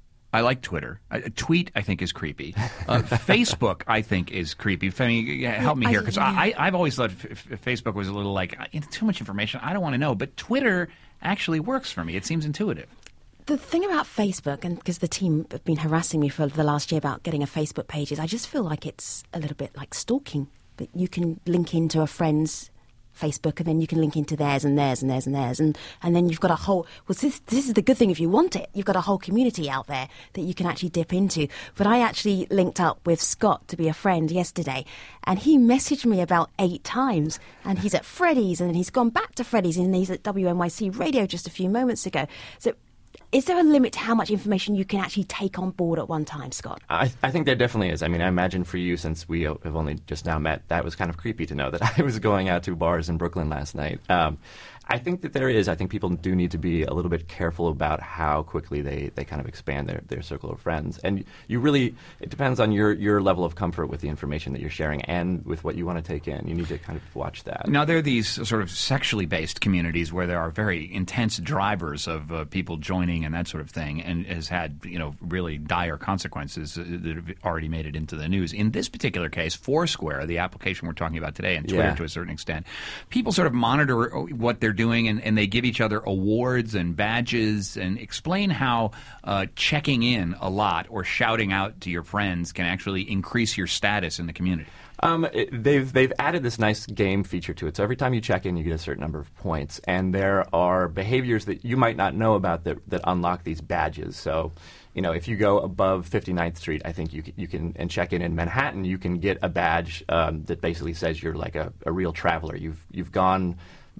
I like Twitter. I, tweet, I think, is creepy. Uh, Facebook, I think, is creepy. Femi, help me here, because I, I, I've always thought f- f- Facebook was a little like, too much information. I don't want to know. But Twitter actually works for me. It seems intuitive. The thing about Facebook, and because the team have been harassing me for the last year about getting a Facebook page, is I just feel like it's a little bit like stalking. That you can link into a friend's Facebook, and then you can link into theirs and theirs and theirs and theirs, and, and then you've got a whole. Well, this this is the good thing if you want it. You've got a whole community out there that you can actually dip into. But I actually linked up with Scott to be a friend yesterday, and he messaged me about eight times. And he's at Freddy's, and then he's gone back to Freddy's, and he's at W N Y C Radio just a few moments ago. So is there a limit to how much information you can actually take on board at one time, Scott? I, I think there definitely is. I mean, I imagine for you, since we have only just now met, that was kind of creepy to know that I was going out to bars in Brooklyn last night. Um, I think that there is. I think people do need to be a little bit careful about how quickly they, they kind of expand their, their circle of friends. And you really, it depends on your, your level of comfort with the information that you're sharing and with what you want to take in. You need to kind of watch that. Now, there are these sort of sexually based communities where there are very intense drivers of uh, people joining and that sort of thing, and has had, you know, really dire consequences uh, that have already made it into the news. In this particular case, Foursquare, the application we're talking about today, and Twitter Yeah. to a certain extent, people sort of monitor what they're doing, and, and they give each other awards and badges, and explain how uh, checking in a lot or shouting out to your friends can actually increase your status in the community. Um, it, they've they've added this nice game feature to it. So every time you check in, you get a certain number of points, and there are behaviors that you might not know about that that unlock these badges. So, you know, if you go above fifty-ninth Street, I think you can, you can and check in in Manhattan, you can get a badge um, that basically says you're like a, a real traveler. You've you've gone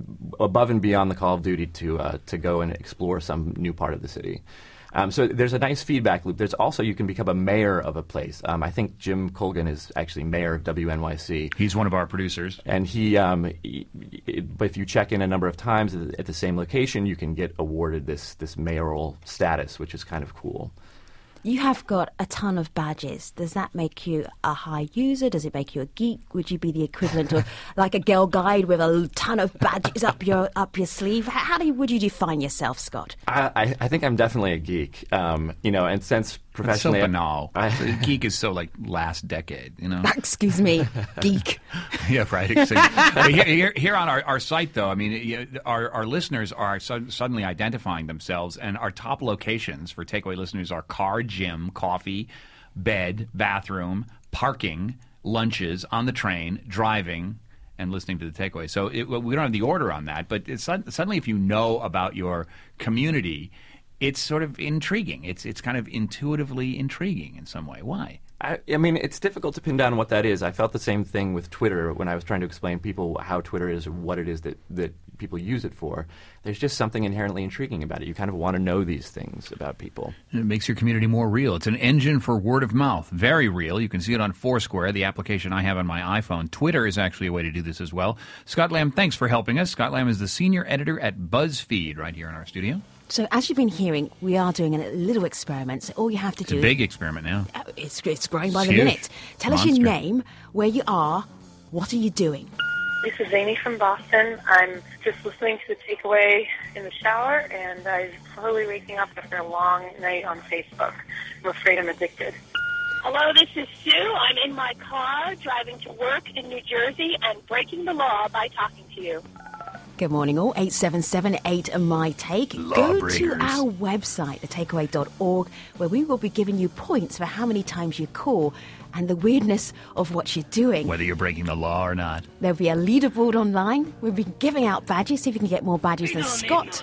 above and beyond the call of duty to uh, to go and explore some new part of the city. Um, so there's a nice feedback loop. There's also, you can become a mayor of a place. Um, I think Jim Colgan is actually mayor of W N Y C. He's one of our producers. And he, um, he, if you check in a number of times at the same location, you can get awarded this this mayoral status, which is kind of cool. You have got a ton of badges. Does that make you a high user? Does it make you a geek? Would you be the equivalent of like a girl guide with a ton of badges up your up your sleeve? How, how do you, would you define yourself, Scott? I, I, I think I'm definitely a geek. Um, you know, and since professionally, It's so banal. I, Geek is so like last decade, you know. Excuse me, geek. Yeah, right. Exactly. here, here, here on our, our site, though, I mean, our, our listeners are su- suddenly identifying themselves, and our top locations for takeaway listeners are car, gym, coffee, bed, bathroom, parking, lunches, on the train, driving, and listening to the takeaway. So it, we don't have the order on that, but it's, suddenly if you know about your community, it's sort of intriguing. It's it's kind of intuitively intriguing in some way. Why? I, I mean, it's difficult to pin down what that is. I felt the same thing with Twitter when I was trying to explain people how Twitter is or what it is that, that people use it for. There's just something inherently intriguing about it. You kind of want to know these things about people. It makes your community more real. It's an engine for word of mouth. Very real. You can see it on Foursquare, the application I have on my iPhone. Twitter is actually a way to do this as well. Scott Lamb, thanks for helping us. Scott Lamb is the senior editor at BuzzFeed right here in our studio. So as you've been hearing, we are doing a little experiment. So all you have to It's do... a big experiment now. Uh, it's, it's growing by It's the huge. minute. Tell us Monster. your name, where you are, what are you doing? This is Amy from Boston. I'm just listening to the takeaway in the shower, and I'm slowly waking up after a long night on Facebook. I'm afraid I'm addicted. Hello, this is Sue. I'm in my car driving to work in New Jersey and breaking the law by talking to you. Good morning, all. eight seven seven eight, my take. Go to Lawbreakers. our website, the takeaway dot org, where we will be giving you points for how many times you call and the weirdness of what you're doing. Whether you're breaking the law or not. There'll be a leaderboard online. We'll be giving out badges, see if you can get more badges than Scott.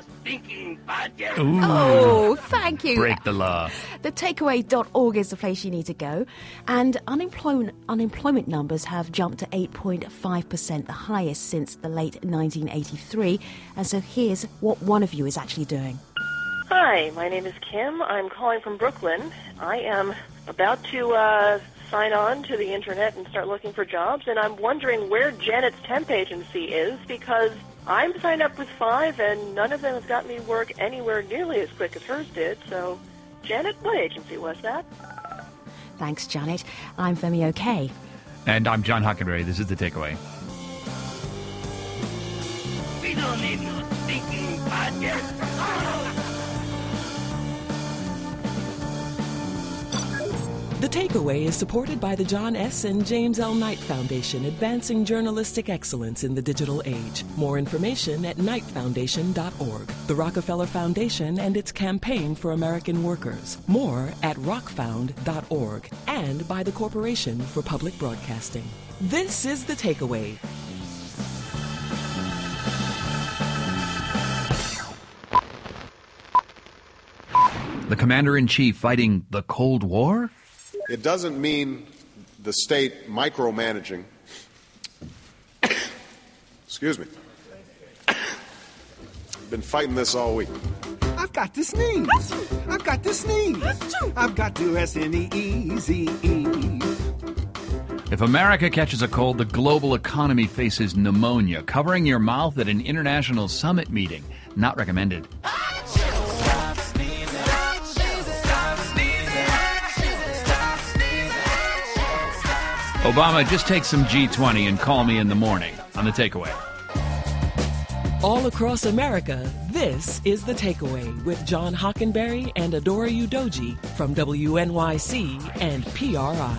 Ooh. Oh, thank you. Break the law. The takeaway dot org is the place you need to go. And unemployment unemployment numbers have jumped to eight point five percent, the highest since the late nineteen eighty-three. And so here's what one of you is actually doing. Hi, my name is Kim. I'm calling from Brooklyn. I am about to uh, sign on to the internet and start looking for jobs, and I'm wondering where Janet's temp agency is because I'm signed up with five, and none of them have got me work anywhere nearly as quick as hers did. So, Janet, what agency was that? Thanks, Janet. I'm Femi O'Kay. And I'm John Hockenberry. This is The Takeaway. We don't need no stinking podcast. The Takeaway is supported by the John S. and James L. Knight Foundation, advancing journalistic excellence in the digital age. More information at knight foundation dot org. The Rockefeller Foundation and its campaign for American workers. More at rock found dot org. And by the Corporation for Public Broadcasting. This is The Takeaway. The commander-in-chief fighting the Cold War? It doesn't mean the state micromanaging. Excuse me. I've been fighting this all week. I've got to sneeze. I've got to sneeze. I've got to S N E E Z E. If America catches a cold, the global economy faces pneumonia. Covering your mouth at an international summit meeting. Not recommended. Obama, just take some G twenty and call me in the morning on The Takeaway. All across America, this is The Takeaway with John Hockenberry and Adora Udoji from W N Y C and P R I.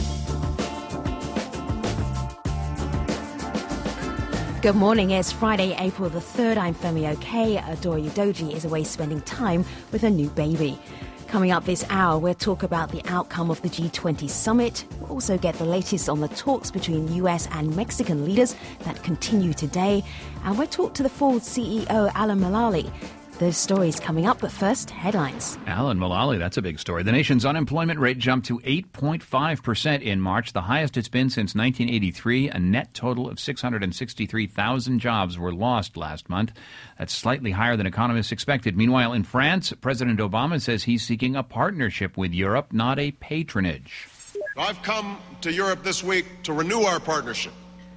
Good morning. It's Friday, April the third. I'm Femi Oke. Adora Udoji is away spending time with her new baby. Coming up this hour, we'll talk about the outcome of the G twenty summit. We'll also get the latest on the talks between U S and Mexican leaders that continue today. And we'll talk to the Ford C E O, Alan Mulally. Those stories coming up, but first, headlines. Alan Mulally, that's a big story. The nation's unemployment rate jumped to eight point five percent in March, the highest it's been since nineteen eighty-three. A net total of six hundred sixty-three thousand jobs were lost last month. That's slightly higher than economists expected. Meanwhile, in France, President Obama says he's seeking a partnership with Europe, not a patronage. I've come to Europe this week to renew our partnership,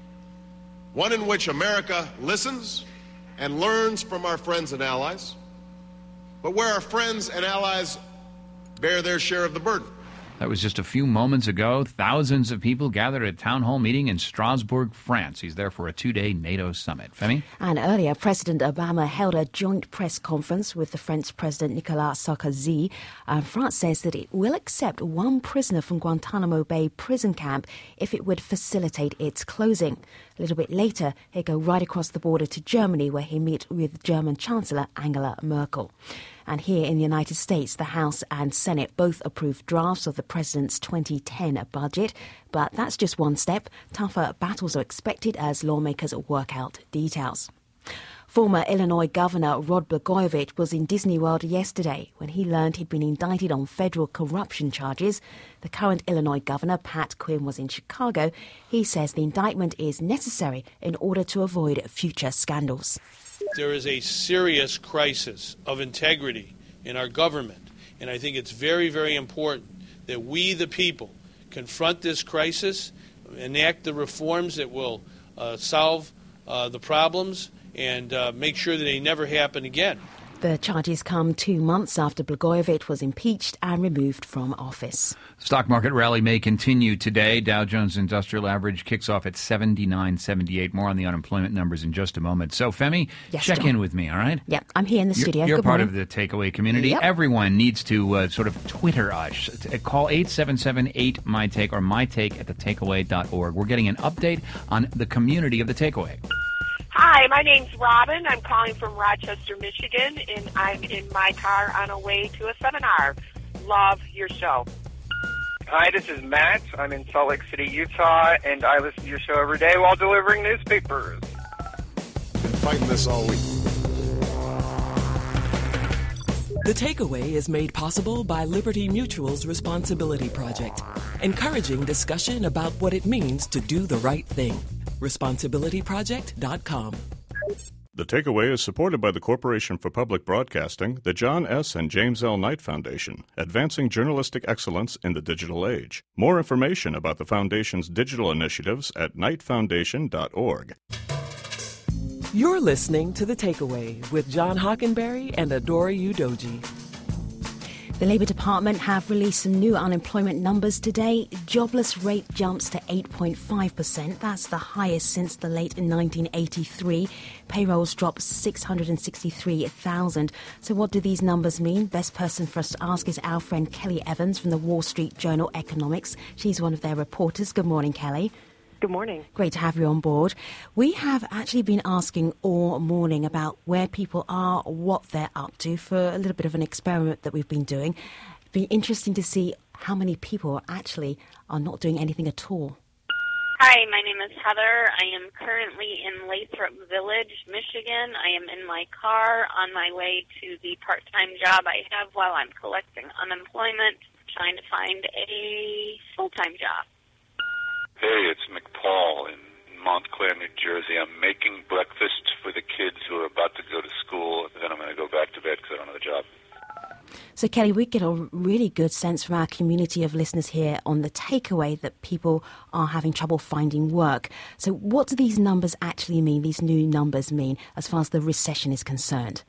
one in which America listens and learns from our friends and allies, but where our friends and allies bear their share of the burden. That was just a few moments ago. Thousands of people gathered at a town hall meeting in Strasbourg, France. He's there for a two-day NATO summit. Femi? And earlier, President Obama held a joint press conference with the French President Nicolas Sarkozy. Uh, France says that it will accept one prisoner from Guantanamo Bay prison camp if it would facilitate its closing. A little bit later, he'll go right across the border to Germany, where he meet with German Chancellor Angela Merkel. And here in the United States, the House and Senate both approved drafts of the president's twenty ten budget. But that's just one step. Tougher battles are expected as lawmakers work out details. Former Illinois Governor Rod Blagojevich was in Disney World yesterday when he learned he'd been indicted on federal corruption charges. The current Illinois governor, Pat Quinn, was in Chicago. He says the indictment is necessary in order to avoid future scandals. There is a serious crisis of integrity in our government, and I think it's very, very important that we, the people, confront this crisis, enact the reforms that will uh, solve uh, the problems, and uh, make sure that they never happen again. The charges come two months after Blagojevich was impeached and removed from office. Stock market rally may continue today. Dow Jones Industrial Average kicks off at seventy-nine seventy-eight. More on the unemployment numbers in just a moment. So, Femi, yes, check John. in with me, all right? Yeah, I'm here in the you're, studio. You're Good part morning. of the takeaway community. Yep. Everyone needs to uh, sort of Twitter us. Call eight seven seven eight M Y Take or mytake at the takeaway dot org. We're getting an update on the community of the takeaway. Hi, my name's Robin. I'm calling from Rochester, Michigan, and I'm in my car on a way to a seminar. Love your show. Hi, this is Matt. I'm in Salt Lake City, Utah, and I listen to your show every day while delivering newspapers. Been fighting this all week. The Takeaway is made possible by Liberty Mutual's Responsibility Project, encouraging discussion about what it means to do the right thing. responsibility project dot com. The Takeaway is supported by the Corporation for Public Broadcasting, the John S. and James L. Knight Foundation, advancing journalistic excellence in the digital age. More information about the Foundation's digital initiatives at knight foundation dot org. You're listening to The Takeaway with John Hockenberry and Adora Udoji. The Labour Department have released some new unemployment numbers today. Jobless rate jumps to eight point five percent. That's the highest since the late nineteen eighty-three. Payrolls dropped six hundred sixty-three thousand. So what do these numbers mean? Best person for us to ask is our friend Kelly Evans from the Wall Street Journal Economics. She's one of their reporters. Good morning, Kelly. Good morning. Great to have you on board. We have actually been asking all morning about where people are, what they're up to, for a little bit of an experiment that we've been doing. It's been interesting to see how many people actually are not doing anything at all. Hi, my name is Heather. I am currently in Lathrop Village, Michigan. I am in my car on my way to the part-time job I have while I'm collecting unemployment, trying to find a full-time job. Hey, it's McPaul in Montclair, New Jersey. I'm making breakfast for the kids who are about to go to school. Then I'm going to go back to bed because I don't have a job. So, Kelly, we get a really good sense from our community of listeners here on the takeaway that people are having trouble finding work. So what do these numbers actually mean, these new numbers mean, as far as the recession is concerned?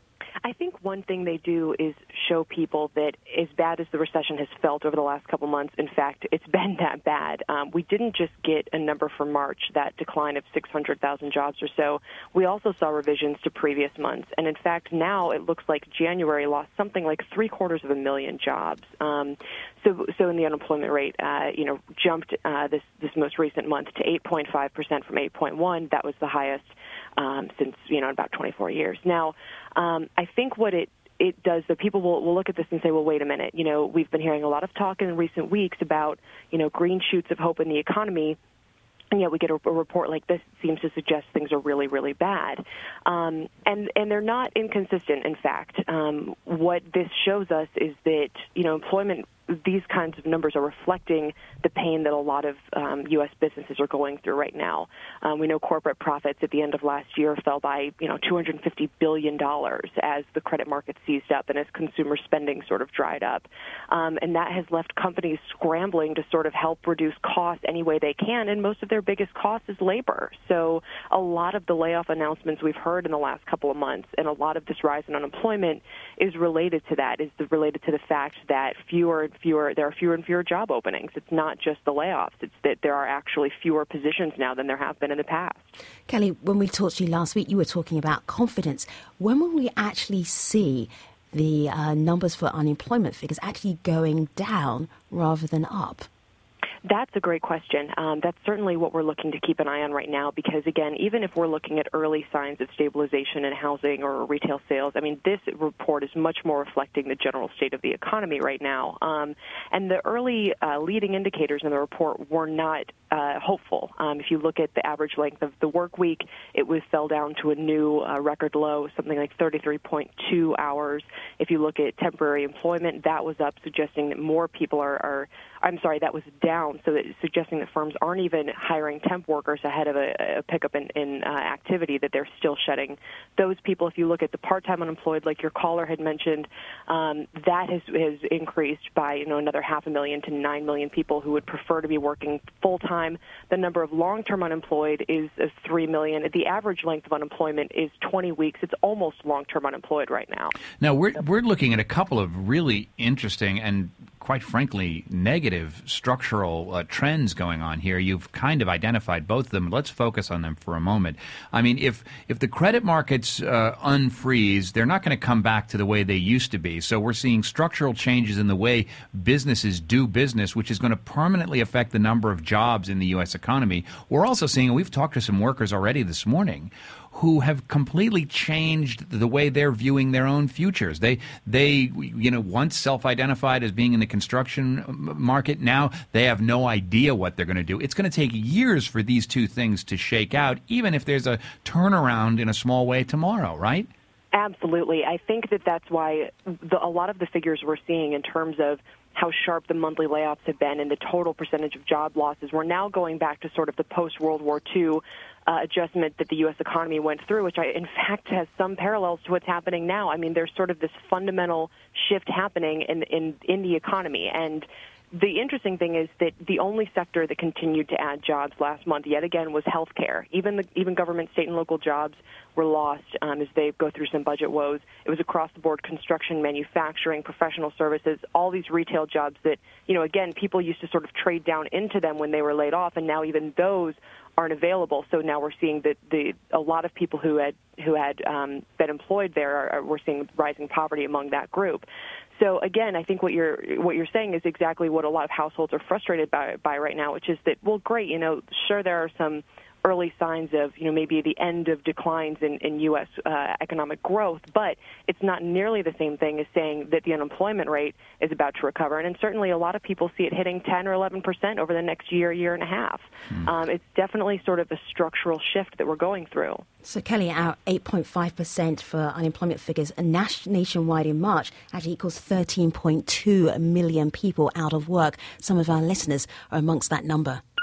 I think one thing they do is show people that as bad as the recession has felt over the last couple months, in fact, it's been that bad. Um, we didn't just get a number for March, that decline of six hundred thousand jobs or so. We also saw revisions to previous months. And in fact, now it looks like January lost something like three quarters of a million jobs. Um, so, so in the unemployment rate, uh, you know, jumped uh, this, this most recent month to eight point five percent from eight point one. That was the highest um, since, you know, about twenty-four years. Now, um, I think what it it does, that people will, will look at this and say, well, wait a minute, you know, we've been hearing a lot of talk in recent weeks about, you know, green shoots of hope in the economy, and yet we get a, a report like this that seems to suggest things are really, really bad. Um, and, and they're not inconsistent, in fact. Um, what this shows us is that, you know, employment, these kinds of numbers are reflecting the pain that a lot of um, U S businesses are going through right now. Um, we know corporate profits at the end of last year fell by, you know, two hundred fifty billion dollars as the credit market seized up and as consumer spending sort of dried up. Um, and that has left companies scrambling to sort of help reduce costs any way they can, and most of their biggest cost is labor. So a lot of the layoff announcements we've heard in the last couple of months, and a lot of this rise in unemployment is related to that, is related to the fact that fewer and fewer, there are fewer and fewer job openings. It's not just the layoffs. It's that there are actually fewer positions now than there have been in the past. Kelly, when we talked to you last week, you were talking about confidence. When will we actually see the uh, numbers for unemployment figures actually going down rather than up? That's a great question. Um, that's certainly what we're looking to keep an eye on right now because, again, even if we're looking at early signs of stabilization in housing or retail sales, I mean, this report is much more reflecting the general state of the economy right now. Um, and the early uh, leading indicators in the report were not uh, hopeful. Um, if you look at the average length of the work week, it was fell down to a new uh, record low, something like thirty-three point two hours. If you look at temporary employment, that was up, suggesting that more people are, are I'm sorry, that was down, so that suggesting that firms aren't even hiring temp workers ahead of a, a pickup in, in uh, activity, that they're still shedding those people. If you look at the part-time unemployed, like your caller had mentioned, um, that has, has increased by, you know, another half a million to nine million people who would prefer to be working full-time. The number of long-term unemployed is, is three million. The average length of unemployment is twenty weeks. It's almost long-term unemployed right now. Now, we're, we're looking at a couple of really interesting and, quite frankly, negative structural uh, trends going on here. You've kind of identified both of them. Let's focus on them for a moment. I mean, if if the credit markets uh, unfreeze, they're not going to come back to the way they used to be. So we're seeing structural changes in the way businesses do business, which is going to permanently affect the number of jobs in the U S economy. We're also seeing, and we've talked to some workers already this morning, who have completely changed the way they're viewing their own futures. They, they, you know, once self-identified as being in the construction market, now they have no idea what they're going to do. It's going to take years for these two things to shake out, even if there's a turnaround in a small way tomorrow, right? Absolutely. I think that that's why the, a lot of the figures we're seeing in terms of how sharp the monthly layoffs have been and the total percentage of job losses, we're now going back to sort of the post-World War Two uh, adjustment that the U S economy went through, which I, in fact has some parallels to what's happening now. I mean, there's sort of this fundamental shift happening in, in, in the economy. And the interesting thing is that the only sector that continued to add jobs last month, yet again, was healthcare. Even the even government, state, and local jobs were lost um, as they go through some budget woes. It was across the board: construction, manufacturing, professional services, all these retail jobs that, you know, again, people used to sort of trade down into them when they were laid off, and now even those aren't available. So now we're seeing that the a lot of people who had who had um, been employed there are, are we're seeing rising poverty among that group. So again, I think what you're what you're saying is exactly what a lot of households are frustrated by by right now, which is that, well, great, you know, sure, there are some early signs of, you know, maybe the end of declines in, in U S uh, economic growth, but it's not nearly the same thing as saying that the unemployment rate is about to recover. And, and certainly a lot of people see it hitting ten or eleven percent over the next year, year and a half. Mm. Um, it's definitely sort of a structural shift that we're going through. So, Kelly, our eight point five percent for unemployment figures nationwide in March actually equals thirteen point two million people out of work. Some of our listeners are amongst that number.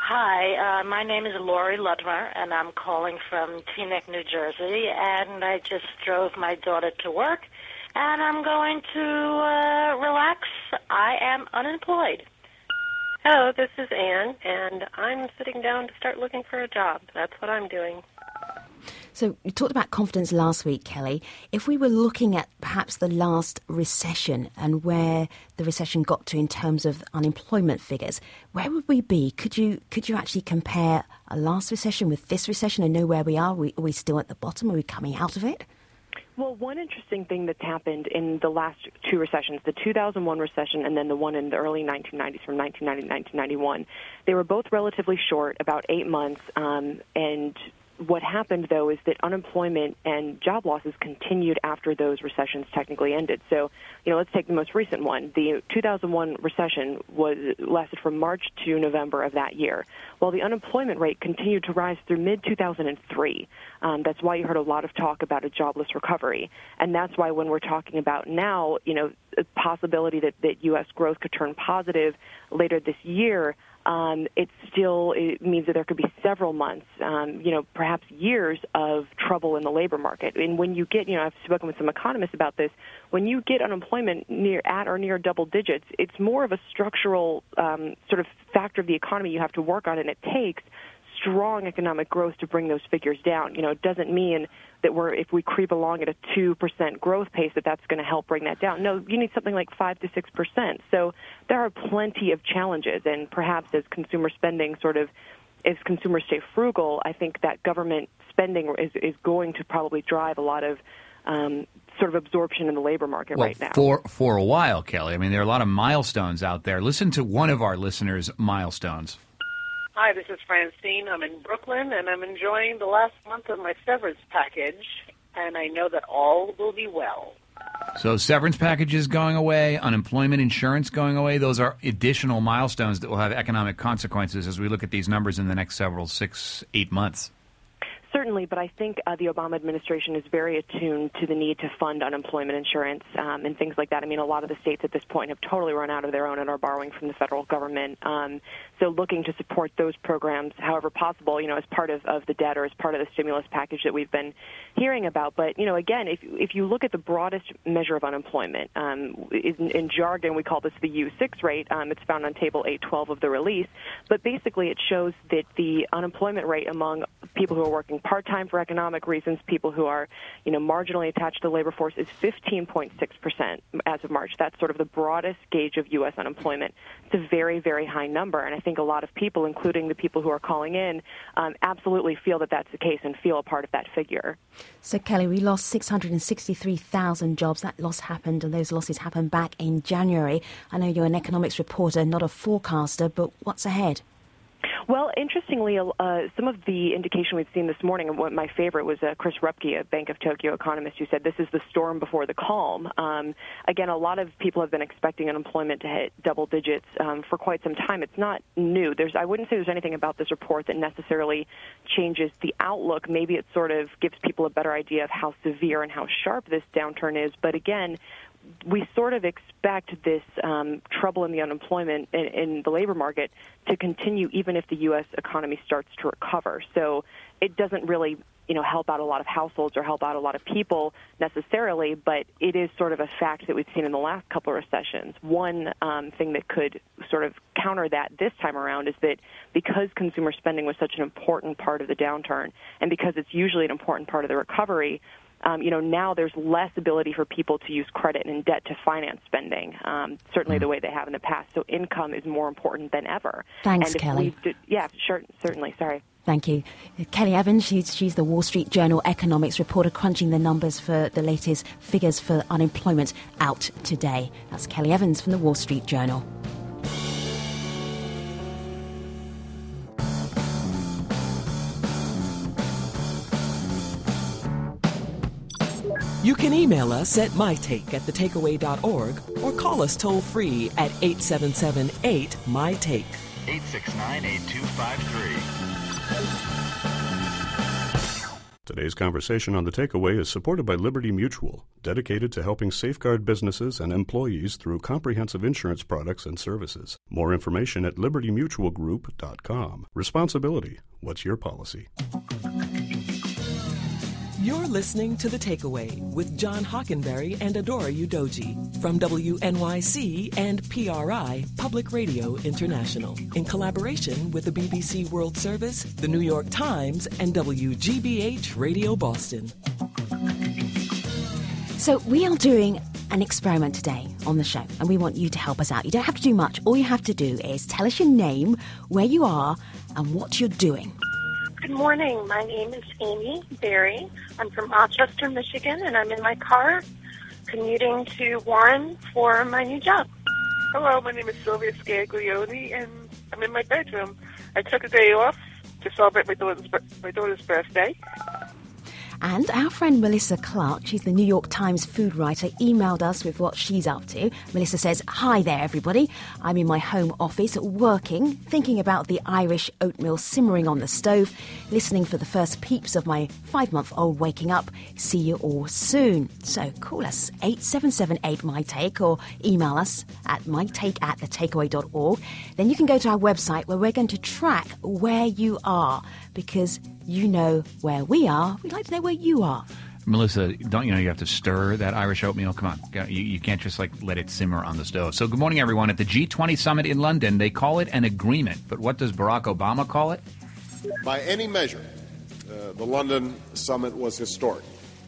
Hi, uh, my name is Lori Ludmer, and I'm calling from Teaneck, New Jersey, and I just drove my daughter to work, and I'm going to uh, relax. I am unemployed. Hello, this is Anne, and I'm sitting down to start looking for a job. That's what I'm doing. So you talked about confidence last week, Kelly. If we were looking at perhaps the last recession and where the recession got to in terms of unemployment figures, where would we be? Could you could you actually compare a last recession with this recession and know where we are? Are we, are we still at the bottom? Are we coming out of it? Well, one interesting thing that's happened in the last two recessions, the two thousand one recession and then the one in the early nineteen nineties from nineteen ninety to nineteen ninety-one, they were both relatively short, about eight months, um, and what happened, though, is that unemployment and job losses continued after those recessions technically ended. So, you know, let's take the most recent one. The two thousand one recession was lasted from March to November of that year, while the unemployment rate continued to rise through mid two thousand three. Um, that's why you heard a lot of talk about a jobless recovery. And that's why when we're talking about now, you know, a possibility that, that U S growth could turn positive later this year, Um, it still it means that there could be several months, um, you know, perhaps years of trouble in the labor market. And when you get, you know, I've spoken with some economists about this, when you get unemployment near at or near double digits, it's more of a structural um, sort of factor of the economy you have to work on, and it takes strong economic growth to bring those figures down. You know, it doesn't mean that we're, if we creep along at a two percent growth pace, that that's going to help bring that down. No, you need something like five to six percent. So there are plenty of challenges, and perhaps as consumer spending sort of, as consumers stay frugal, I think that government spending is, is going to probably drive a lot of um, sort of absorption in the labor market well, right now. For, for a while, Kelly. I mean, there are a lot of milestones out there. Listen to one of our listeners' milestones. Hi, this is Francine. I'm in Brooklyn, and I'm enjoying the last month of my severance package, and I know that all will be well. So severance packages going away, unemployment insurance going away, those are additional milestones that will have economic consequences as we look at these numbers in the next several six, eight months. Certainly, but I think uh, the Obama administration is very attuned to the need to fund unemployment insurance um, and things like that. I mean, a lot of the states at this point have totally run out of their own and are borrowing from the federal government. Um, so looking to support those programs however possible, you know, as part of, of the debt or as part of the stimulus package that we've been hearing about. But, you know, again, if if you look at the broadest measure of unemployment, um, in, in jargon we call this the U six rate. Um, it's found on Table eight twelve of the release. But basically it shows that the unemployment rate among people who are working part-time for economic reasons, people who are, you know, marginally attached to the labor force, is fifteen point six percent as of March. That's sort of the broadest gauge of U S unemployment. It's a very, very high number, and I think a lot of people, including the people who are calling in, um, absolutely feel that that's the case and feel a part of that figure. So, Kelly, we lost six hundred sixty-three thousand jobs. That loss happened, and those losses happened back in January. I know you're an economics reporter, not a forecaster, but what's ahead? Well, interestingly, uh, some of the indication we've seen this morning, and what my favorite was uh, Chris Rupke, a Bank of Tokyo economist, who said this is the storm before the calm. Um, again, a lot of people have been expecting unemployment to hit double digits um, for quite some time. It's not new. There's, I wouldn't say there's anything about this report that necessarily changes the outlook. Maybe it sort of gives people a better idea of how severe and how sharp this downturn is. But again, we sort of expect this um, trouble in the unemployment in, in the labor market to continue even if the U S economy starts to recover. So it doesn't really, you know, help out a lot of households or help out a lot of people necessarily, but it is sort of a fact that we've seen in the last couple of recessions. One um, thing that could sort of counter that this time around is that because consumer spending was such an important part of the downturn, and because it's usually an important part of the recovery, Um, you know, now there's less ability for people to use credit and debt to finance spending, um, certainly mm. the way they have in the past. So income is more important than ever. Thanks, and Kelly. Did, yeah, sure, certainly. Sorry. Thank you. Kelly Evans, she's, she's the Wall Street Journal economics reporter crunching the numbers for the latest figures for unemployment out today. That's Kelly Evans from the Wall Street Journal. You can email us at mytake at the takeaway dot org or call us toll-free at eight seven seven eight M Y Take. eight six nine, eight two five three. Today's conversation on The Takeaway is supported by Liberty Mutual, dedicated to helping safeguard businesses and employees through comprehensive insurance products and services. More information at liberty mutual group dot com. Responsibility. What's your policy? You're listening to The Takeaway with John Hockenberry and Adora Udoji from W N Y C and P R I Public Radio International in collaboration with the B B C World Service, the New York Times, and W G B H Radio Boston. So we are doing an experiment today on the show, and we want you to help us out. You don't have to do much. All you have to do is tell us your name, where you are, and what you're doing. Good morning. My name is Amy Berry. I'm from Rochester, Michigan, and I'm in my car commuting to Warren for my new job. Hello, my name is Sylvia Scaglione, and I'm in my bedroom. I took a day off to celebrate my daughter's, my daughter's birthday. And our friend Melissa Clark, she's the New York Times food writer, emailed us with what she's up to. Melissa says, "Hi there, everybody. I'm in my home office working, thinking about the Irish oatmeal simmering on the stove, listening for the first peeps of my five-month-old waking up. See you all soon." So call us, eight seven seven eight, M Y take, or email us at my take at the takeaway dot org. Then you can go to our website where we're going to track where you are, because you know where we are. We'd like to know where you are. Melissa, don't you know you have to stir that Irish oatmeal? Come on. You, you can't just, like, let it simmer on the stove. So good morning, everyone. At the G twenty summit in London, they call it an agreement. But what does Barack Obama call it? By any measure, uh, the London summit was historic.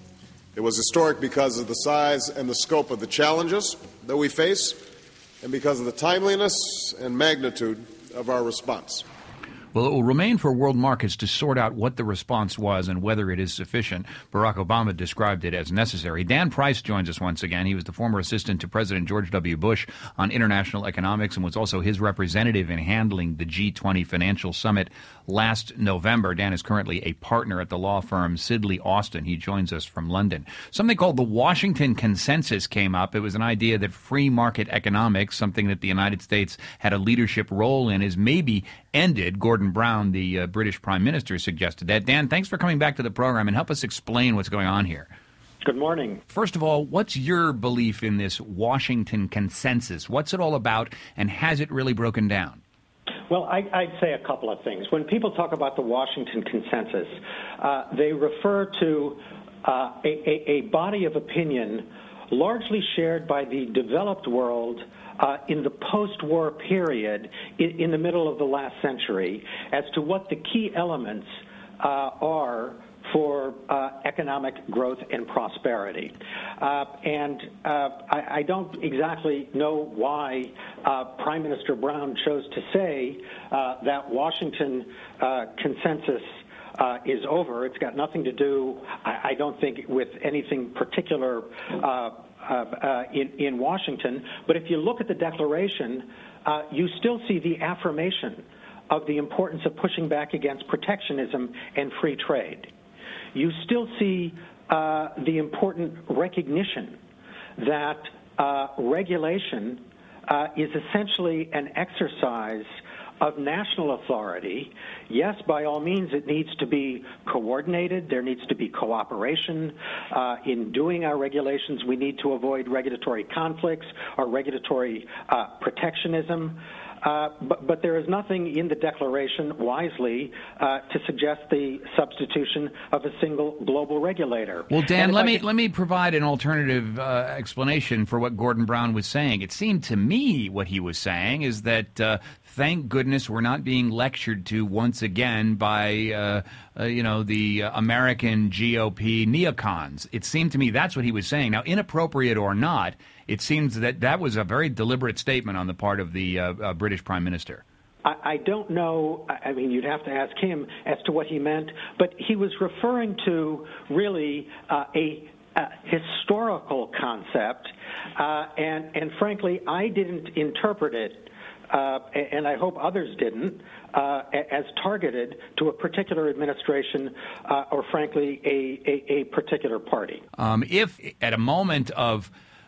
It was historic because of the size and the scope of the challenges that we face and because of the timeliness and magnitude of our response. Well, it will remain for world markets to sort out what the response was and whether it is sufficient. Barack Obama described it as necessary. Dan Price joins us once again. He was the former assistant to President George W. Bush on international economics and was also his representative in handling the G twenty financial summit last November. Dan is currently a partner at the law firm Sidley Austin. He joins us from London. Something called the Washington Consensus came up. It was an idea that free market economics, something that the United States had a leadership role in, is maybe ended. Gordon Brown, the uh, British Prime Minister, suggested that. Dan, thanks for coming back to the program and help us explain what's going on here. Good morning. First of all, what's your belief in this Washington Consensus? What's it all about, and has it really broken down? Well, I, I'd say a couple of things. When people talk about the Washington Consensus, uh, they refer to uh, a, a, a body of opinion largely shared by the developed world Uh, in the post-war period, in, in the middle of the last century, as to what the key elements uh, are for uh, economic growth and prosperity. Uh, and uh, I, I don't exactly know why uh, Prime Minister Brown chose to say uh, that Washington uh, consensus Uh, is over. It's got nothing to do, I, I don't think, with anything particular uh, uh, uh, in, in Washington. But if you look at the declaration, uh, you still see the affirmation of the importance of pushing back against protectionism and free trade. You still see uh, the important recognition that uh, regulation uh, is essentially an exercise of national authority. Yes, by all means, it needs to be coordinated. There needs to be cooperation. Uh, in doing our regulations, we need to avoid regulatory conflicts or regulatory uh, protectionism. Uh, but, but there is nothing in the declaration, wisely, uh, to suggest the substitution of a single global regulator. Well, Dan, let me could... let me provide an alternative uh, explanation for what Gordon Brown was saying. It seemed to me what he was saying is that uh, thank goodness we're not being lectured to once again by uh, uh, you know the uh, American G O P neocons. It seemed to me that's what he was saying. Now, inappropriate or not, it seems that that was a very deliberate statement on the part of the uh, uh, British Prime Minister. I, I don't know. I mean, you'd have to ask him as to what he meant. But he was referring to really uh, a, a historical concept. Uh, and, and frankly, I didn't interpret it, uh, and I hope others didn't, uh, as targeted to a particular administration uh, or, frankly, a, a, a particular party. Um, if at a moment of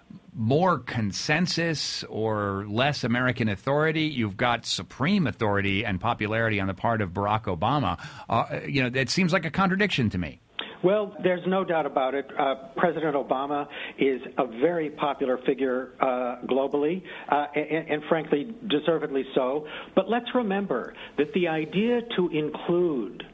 more consensus or less American authority, you've got supreme authority and popularity on the part of Barack Obama, uh, you know, that seems like a contradiction to me. Well, there's no doubt about it. Uh, President Obama is a very popular figure uh, globally, uh, and, and frankly, deservedly so. But let's remember that the idea to include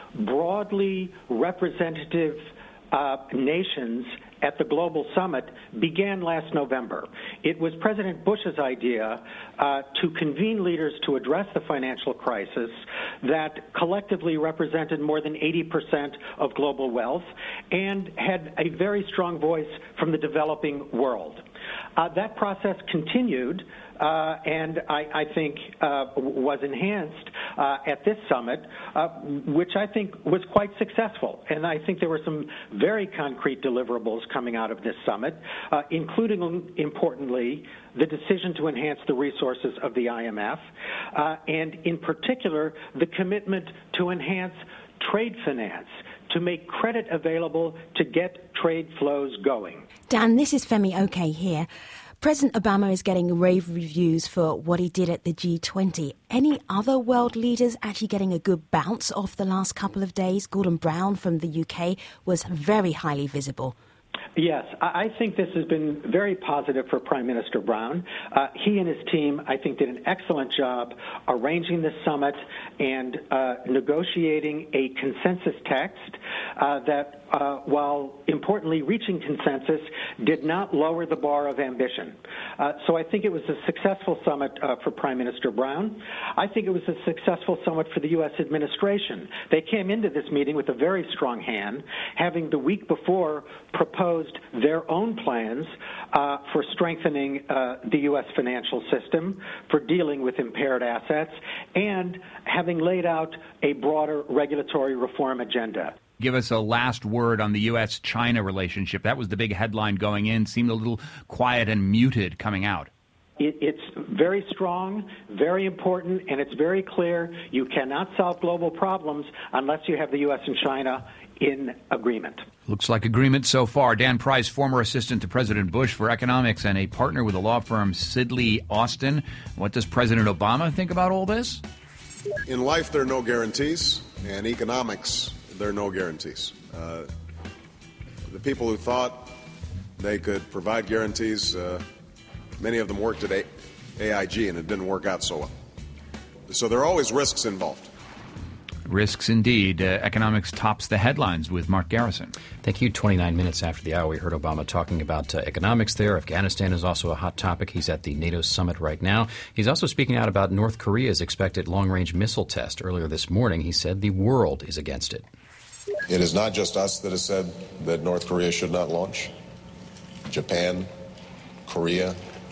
broadly representative uh, nations at the Global Summit began last November. It was President Bush's idea uh, to convene leaders to address the financial crisis that collectively represented more than eighty percent of global wealth and had a very strong voice from the developing world. Uh, that process continued uh, and I, I think uh, was enhanced uh, at this summit, uh, which I think was quite successful. And I think there were some very concrete deliverables coming out of this summit, uh, including, importantly, the decision to enhance the resources of the I M F, uh, and in particular, the commitment to enhance trade finance, to make credit available to get trade flows going. Dan, this is Femi Oke here. President Obama is getting rave reviews for what he did at the G twenty. Any other world leaders actually getting a good bounce off the last couple of days? Gordon Brown from the U K was very highly visible. Yes, I think this has been very positive for Prime Minister Brown. Uh, he and his team, I think, did an excellent job arranging this summit and uh, negotiating a consensus text uh, that, uh, while importantly reaching consensus, did not lower the bar of ambition. Uh, so I think it was a successful summit uh, for Prime Minister Brown. I think it was a successful summit for the U S administration. They came into this meeting with a very strong hand, having the week before proposed their own plans uh, for strengthening uh, the U S financial system, for dealing with impaired assets, and having laid out a broader regulatory reform agenda. Give us a last word on the U S China relationship. That was the big headline going in, seemed a little quiet and muted coming out. It, it's very strong, very important, and it's very clear you cannot solve global problems unless you have the U S and China in agreement. Looks like agreement so far. Dan Price, former assistant to President Bush for economics and a partner with the law firm Sidley Austin. What does President Obama think about all this? In life, there are no guarantees, and economics, there are no guarantees. Uh, the people who thought they could provide guarantees, uh, many of them worked at A I G, and it didn't work out so well. So there are always risks involved. Risks indeed. Uh, economics tops the headlines with Mark Garrison. Thank you. twenty-nine minutes after the hour, we heard Obama talking about uh, economics there. Afghanistan is also a hot topic. He's at the NATO summit right now. He's also speaking out about North Korea's expected long-range missile test. Earlier this morning, he said the world is against it. It is not just us that has said that North Korea should not launch. Japan, Korea,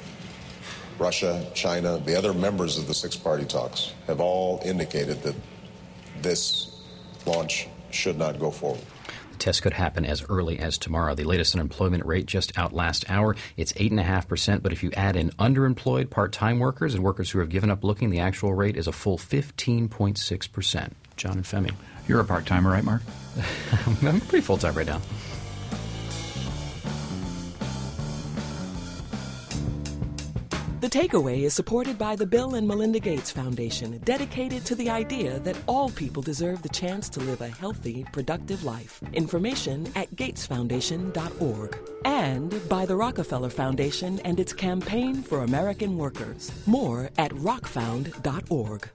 Russia, China, the other members of the six-party talks have all indicated that this launch should not go forward. The test could happen as early as tomorrow. The latest unemployment rate just out last hour. It's eight point five percent, but if you add in underemployed part-time workers and workers who have given up looking, the actual rate is a full fifteen point six percent. John and Femi. You're a part-timer, right, Mark? I'm pretty full-time right now. The Takeaway is supported by the Bill and Melinda Gates Foundation, dedicated to the idea that all people deserve the chance to live a healthy, productive life. Information at gates foundation dot org. And by the Rockefeller Foundation and its campaign for American workers. More at rock found dot org.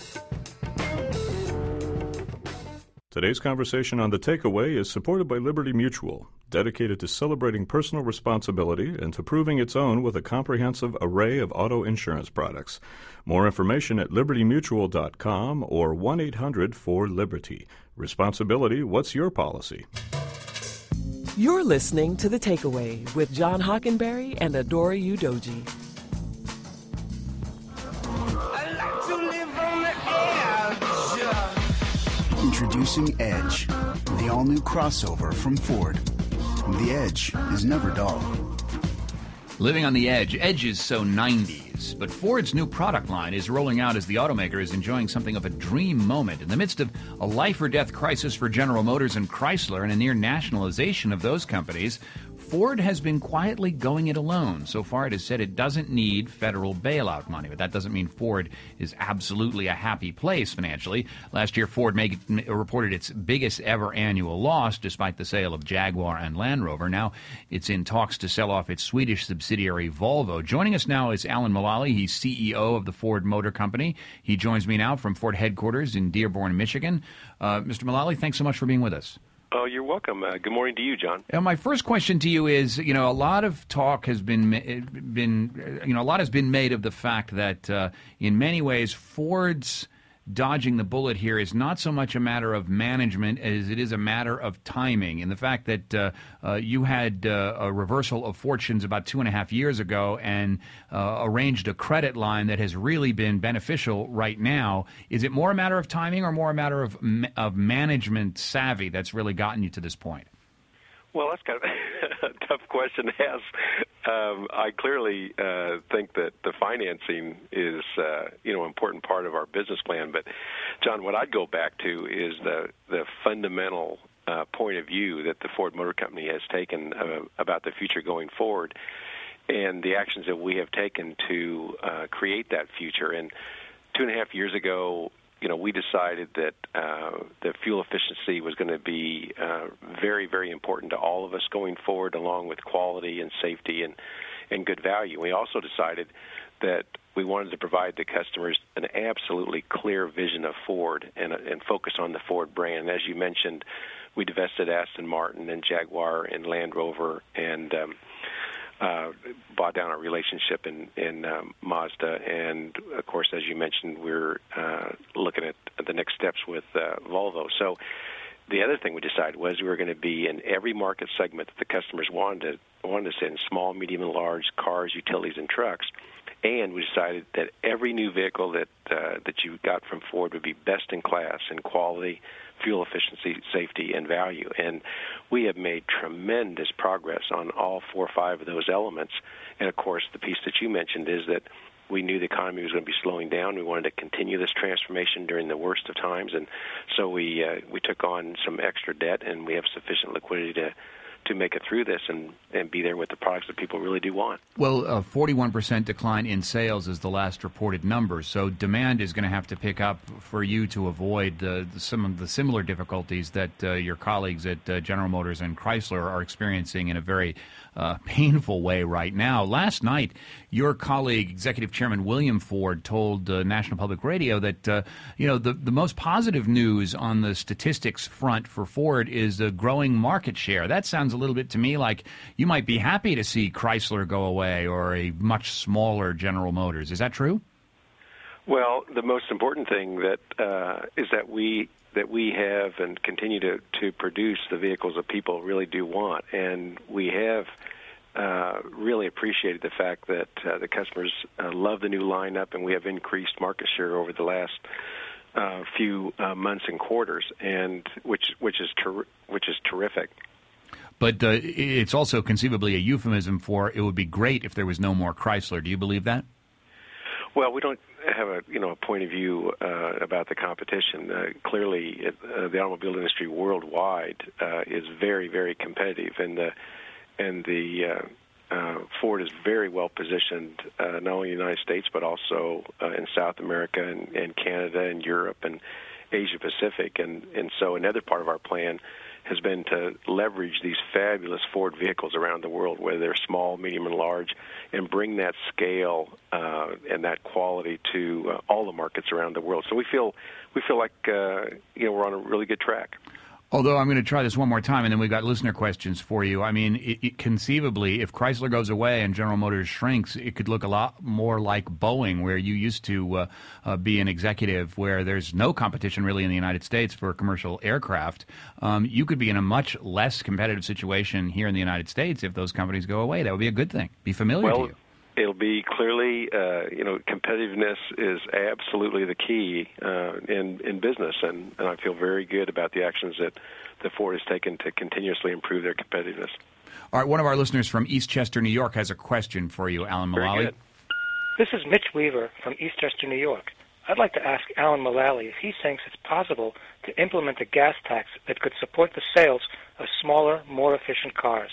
Today's conversation on The Takeaway is supported by Liberty Mutual, dedicated to celebrating personal responsibility and to proving its own with a comprehensive array of auto insurance products. More information at liberty mutual dot com or one eight hundred four liberty. Responsibility, what's your policy? You're listening to The Takeaway with John Hockenberry and Adora Udoji. Introducing Edge, the all-new crossover from Ford. The Edge is never dull. Living on the edge. Edge is so nineties, but Ford's new product line is rolling out as the automaker is enjoying something of a dream moment. In the midst of a life-or-death crisis for General Motors and Chrysler and a near nationalization of those companies, Ford has been quietly going it alone. So far, it has said it doesn't need federal bailout money, but that doesn't mean Ford is absolutely a happy place financially. Last year, Ford made, reported its biggest ever annual loss, despite the sale of Jaguar and Land Rover. Now, it's in talks to sell off its Swedish subsidiary Volvo. Joining us now is Alan Mulally. He's C E O of the Ford Motor Company. He joins me now from Ford headquarters in Dearborn, Michigan. Uh, Mister Mulally, thanks so much for being with us. Oh, you're welcome. Uh, good morning to you, John. And my first question to you is, you know, a lot of talk has been, been, you know, a lot has been made of the fact that uh, in many ways Ford's dodging the bullet here is not so much a matter of management as it is a matter of timing, and the fact that uh, uh, you had uh, a reversal of fortunes about two and a half years ago and uh, arranged a credit line that has really been beneficial right now. Is it more a matter of timing or more a matter of of management savvy that's really gotten you to this point? Well, that's kind of a tough question to ask. Um, I clearly uh, think that the financing is, uh, you know, an important part of our business plan. But, John, what I'd go back to is the the fundamental uh, point of view that the Ford Motor Company has taken uh, about the future going forward, and the actions that we have taken to uh, create that future. And two and a half years ago, you know, we decided that uh, the fuel efficiency was going to be uh, very, very important to all of us going forward, along with quality and safety and, and good value. We also decided that we wanted to provide the customers an absolutely clear vision of Ford and, and focus on the Ford brand. And as you mentioned, we divested Aston Martin and Jaguar and Land Rover and um, Uh, bought down our relationship in, in um, Mazda, and of course, as you mentioned, we're uh, looking at the next steps with uh, Volvo. So the other thing we decided was we were going to be in every market segment that the customers wanted, wanted us in, small, medium, and large, cars, utilities, and trucks. And we decided that every new vehicle that uh, that you got from Ford would be best in class in quality, fuel efficiency, safety, and value. And we have made tremendous progress on all four or five of those elements. And, of course, the piece that you mentioned is that we knew the economy was going to be slowing down. We wanted to continue this transformation during the worst of times. And so we uh, we took on some extra debt, and we have sufficient liquidity to to make it through this and, and be there with the products that people really do want. Well, a forty-one percent decline in sales is the last reported number, so demand is going to have to pick up for you to avoid uh, some of the similar difficulties that uh, your colleagues at uh, General Motors and Chrysler are experiencing in a very uh, painful way right now. Last night, your colleague, Executive Chairman William Ford, told uh, National Public Radio that uh, you know the, the most positive news on the statistics front for Ford is the growing market share. That sounds a little bit to me like you might be happy to see Chrysler go away or a much smaller General Motors. Is that true? Well, the most important thing that uh, is that we that we have and continue to, to produce the vehicles that people really do want, and we have uh, really appreciated the fact that uh, the customers uh, love the new lineup, and we have increased market share over the last uh, few uh, months and quarters, and which which is ter- which is terrific. But uh, it's also conceivably a euphemism for it would be great if there was no more Chrysler. Do you believe that? Well, we don't have a you know a point of view uh, about the competition. Uh, clearly, it, uh, the automobile industry worldwide uh, is very, very competitive, and the and the uh, uh, Ford is very well positioned uh, not only in the United States but also uh, in South America and, and Canada and Europe and Asia Pacific, and and so another part of our plan has been to leverage these fabulous Ford vehicles around the world, whether they're small, medium, and large, and bring that scale uh, and that quality to uh, all the markets around the world. So we feel we feel like uh, you know we're on a really good track. Although I'm going to try this one more time, and then we've got listener questions for you. I mean, it, it, conceivably, if Chrysler goes away and General Motors shrinks, it could look a lot more like Boeing, where you used to uh, uh, be an executive where there's no competition really in the United States for commercial aircraft. Um, you could be in a much less competitive situation here in the United States if those companies go away. That would be a good thing. Be familiar well, to you. It'll be clearly, uh, you know, competitiveness is absolutely the key uh, in in business, and, and I feel very good about the actions that the Ford has taken to continuously improve their competitiveness. All right, one of our listeners from Eastchester, New York, has a question for you, Alan Mulally. Very good. This is Mitch Weaver from Eastchester, New York. I'd like to ask Alan Mulally if he thinks it's possible to implement a gas tax that could support the sales of smaller, more efficient cars.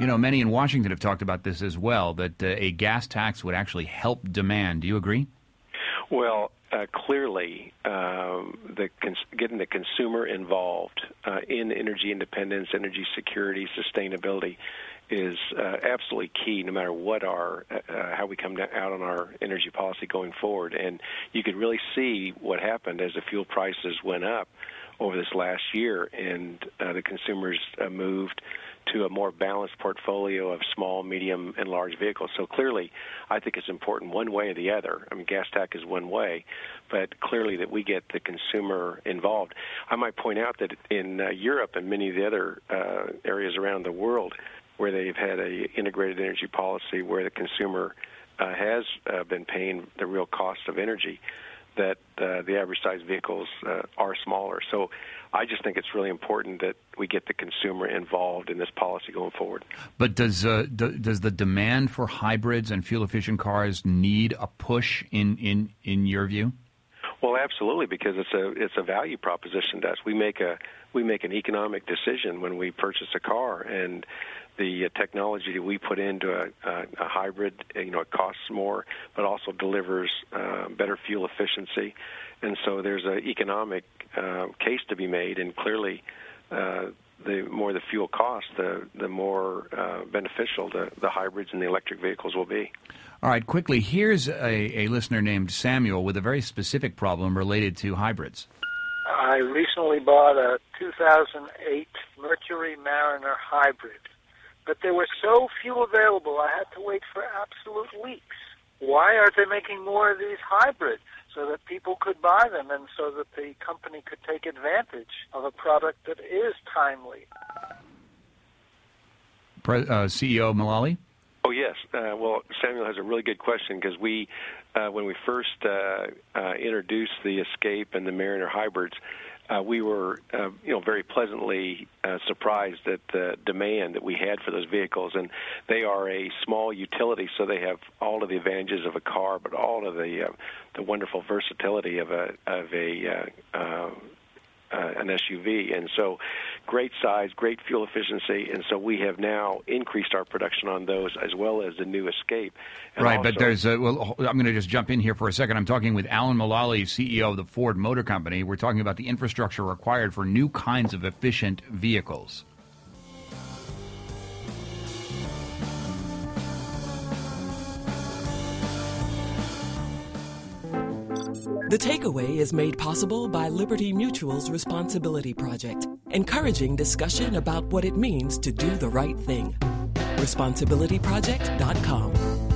You know, many in Washington have talked about this as well, that uh, a gas tax would actually help demand. Do you agree? Well, uh, clearly, um, the cons- getting the consumer involved uh, in energy independence, energy security, sustainability is uh, absolutely key, no matter what our uh, how we come out on our energy policy going forward. And you could really see what happened as the fuel prices went up over this last year, and uh, the consumers uh, moved to a more balanced portfolio of small, medium, and large vehicles. So clearly, I think it's important one way or the other. I mean, gas tax is one way, but clearly that we get the consumer involved. I might point out that in uh, Europe and many of the other uh, areas around the world where they've had a integrated energy policy where the consumer uh, has uh, been paying the real cost of energy, that uh, the average size vehicles uh, are smaller. So I just think it's really important that we get the consumer involved in this policy going forward. But does uh, do, does the demand for hybrids and fuel-efficient cars need a push in, in, in your view? Well, absolutely, because it's a it's a value proposition to us. We make a we make an economic decision when we purchase a car, and the uh, technology that we put into a, a, a hybrid, you know, it costs more, but also delivers uh, better fuel efficiency, and so there's an economic uh, case to be made, and clearly, uh, the more the fuel costs, the the more uh, beneficial the, the hybrids and the electric vehicles will be. All right, quickly, here's a, a listener named Samuel with a very specific problem related to hybrids. I recently bought a two thousand eight Mercury Mariner hybrid, but there were so few available I had to wait for absolute weeks. Why aren't they making more of these hybrids so that people could buy them and so that the company could take advantage of a product that is timely? Pre- uh, C E O Mullally? Oh, yes. Uh, well, Samuel has a really good question because we, uh, when we first uh, uh, introduced the Escape and the Mariner hybrids, uh, we were, uh, you know, very pleasantly uh, surprised at the demand that we had for those vehicles. And they are a small utility, so they have all of the advantages of a car, but all of the uh, the wonderful versatility of a of a uh, uh, Uh, an S U V, and so great size, great fuel efficiency, and so we have now increased our production on those as well as the new Escape. And right, also, but there's a, well, I'm going to just jump in here for a second. I'm talking with Alan Mullally, C E O of the Ford Motor Company. We're talking about the infrastructure required for new kinds of efficient vehicles. The Takeaway is made possible by Liberty Mutual's Responsibility Project, encouraging discussion about what it means to do the right thing. responsibility project dot com.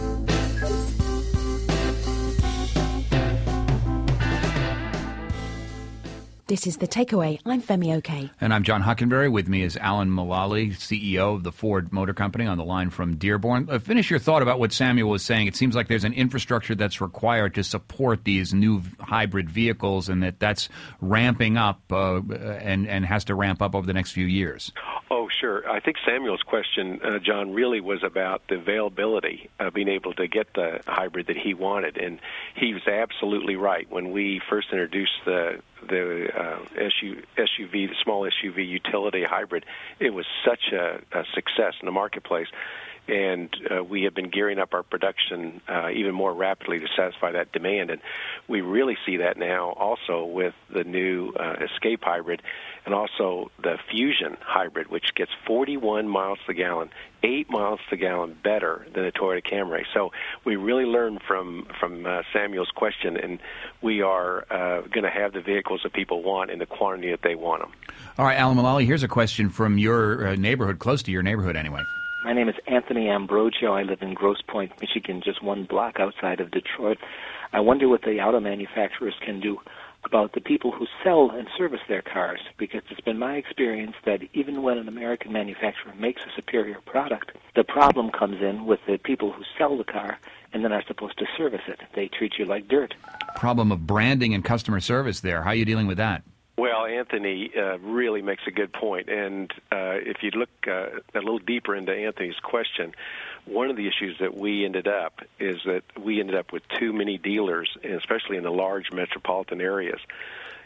This is The Takeaway. I'm Femi Oke. And I'm John Hockenberry. With me is Alan Mullally, C E O of the Ford Motor Company, on the line from Dearborn. Uh, finish your thought about what Samuel was saying. It seems like there's an infrastructure that's required to support these new hybrid vehicles, and that that's ramping up uh, and, and has to ramp up over the next few years. Oh, sure. I think Samuel's question, uh, John, really was about the availability of being able to get the hybrid that he wanted, and he was absolutely right. When we first introduced the the uh, S U V, the small S U V utility hybrid, it was such a, a success in the marketplace. And uh, we have been gearing up our production uh, even more rapidly to satisfy that demand. And we really see that now also with the new uh, Escape hybrid and also the Fusion hybrid, which gets forty-one miles to the gallon, eight miles to the gallon better than the Toyota Camry. So we really learned from, from uh, Samuel's question, and we are uh, going to have the vehicles that people want in the quantity that they want them. All right, Alan Mullally, here's a question from your uh, neighborhood, close to your neighborhood anyway. My name is Anthony Ambrogio. I live in Grosse Pointe, Michigan, just one block outside of Detroit. I wonder what the auto manufacturers can do about the people who sell and service their cars, because it's been my experience that even when an American manufacturer makes a superior product, the problem comes in with the people who sell the car and then are supposed to service it. They treat you like dirt. Problem of branding and customer service there. How are you dealing with that? Well, Anthony uh, really makes a good point. And uh, if you look uh, a little deeper into Anthony's question, one of the issues that we ended up is that we ended up with too many dealers, especially in the large metropolitan areas.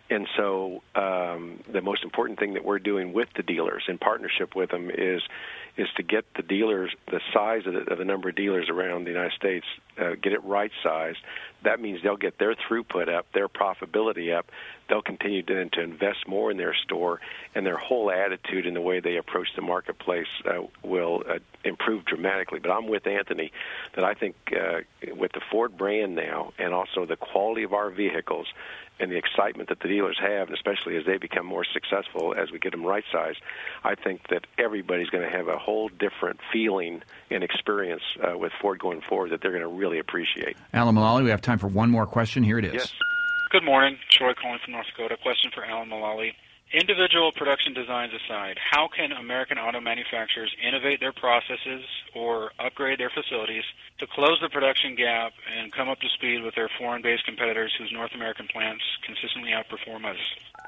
and so um, the most important thing that we're doing with the dealers in partnership with them is is to get the dealers, the size of the, of the number of dealers around the United States, uh, get it right-sized. That means they'll get their throughput up, their profitability up. They'll continue to, to invest more in their store, and their whole attitude in the way they approach the marketplace uh, will uh, improve dramatically. But I'm with Anthony that I think uh, with the Ford brand now and also the quality of our vehicles and the excitement that the dealers have, and especially as they become more successful as we get them right-sized, I think that everybody's going to have a whole different feeling and experience uh, with Ford going forward that they're going to really appreciate. Alan Mulally, we have time for one more question. Here it is. Yes. Good morning. Troy calling from North Dakota. Question for Alan Mulally. Individual production designs aside, how can American auto manufacturers innovate their processes or upgrade their facilities to close the production gap and come up to speed with their foreign-based competitors whose North American plants consistently outperform us?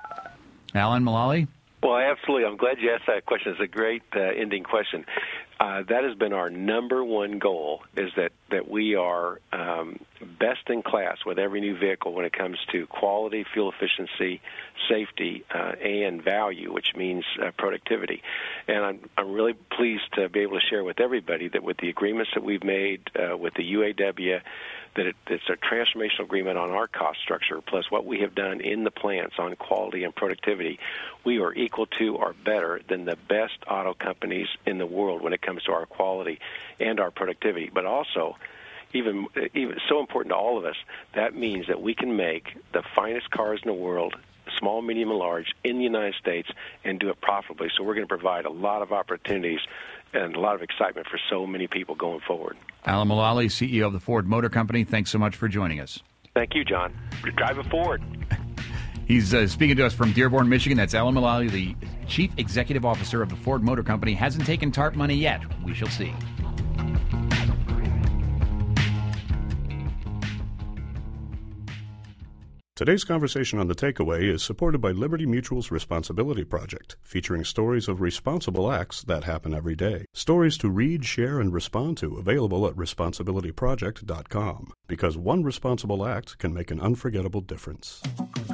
Alan Mulally? Well, absolutely. I'm glad you asked that question. It's a great uh, ending question. Uh, that has been our number one goal, is that, that we are um, best in class with every new vehicle when it comes to quality, fuel efficiency, safety, uh, and value, which means uh, productivity. And I'm, I'm really pleased to be able to share with everybody that with the agreements that we've made uh, with the U A W, that it, it's a transformational agreement on our cost structure, plus what we have done in the plants on quality and productivity. We are equal to or better than the best auto companies in the world when it comes to our quality and our productivity. But also, even, even so important to all of us, that means that we can make the finest cars in the world, small, medium, and large, in the United States and do it profitably. So we're going to provide a lot of opportunities and a lot of excitement for so many people going forward. Alan Mulally, C E O of the Ford Motor Company, thanks so much for joining us. Thank you, John. Drive it forward. He's uh, speaking to us from Dearborn, Michigan. That's Alan Mulally, the Chief Executive Officer of the Ford Motor Company. Hasn't taken TARP money yet. We shall see. Today's conversation on The Takeaway is supported by Liberty Mutual's Responsibility Project, featuring stories of responsible acts that happen every day. Stories to read, share, and respond to, available at responsibility project dot com. Because one responsible act can make an unforgettable difference.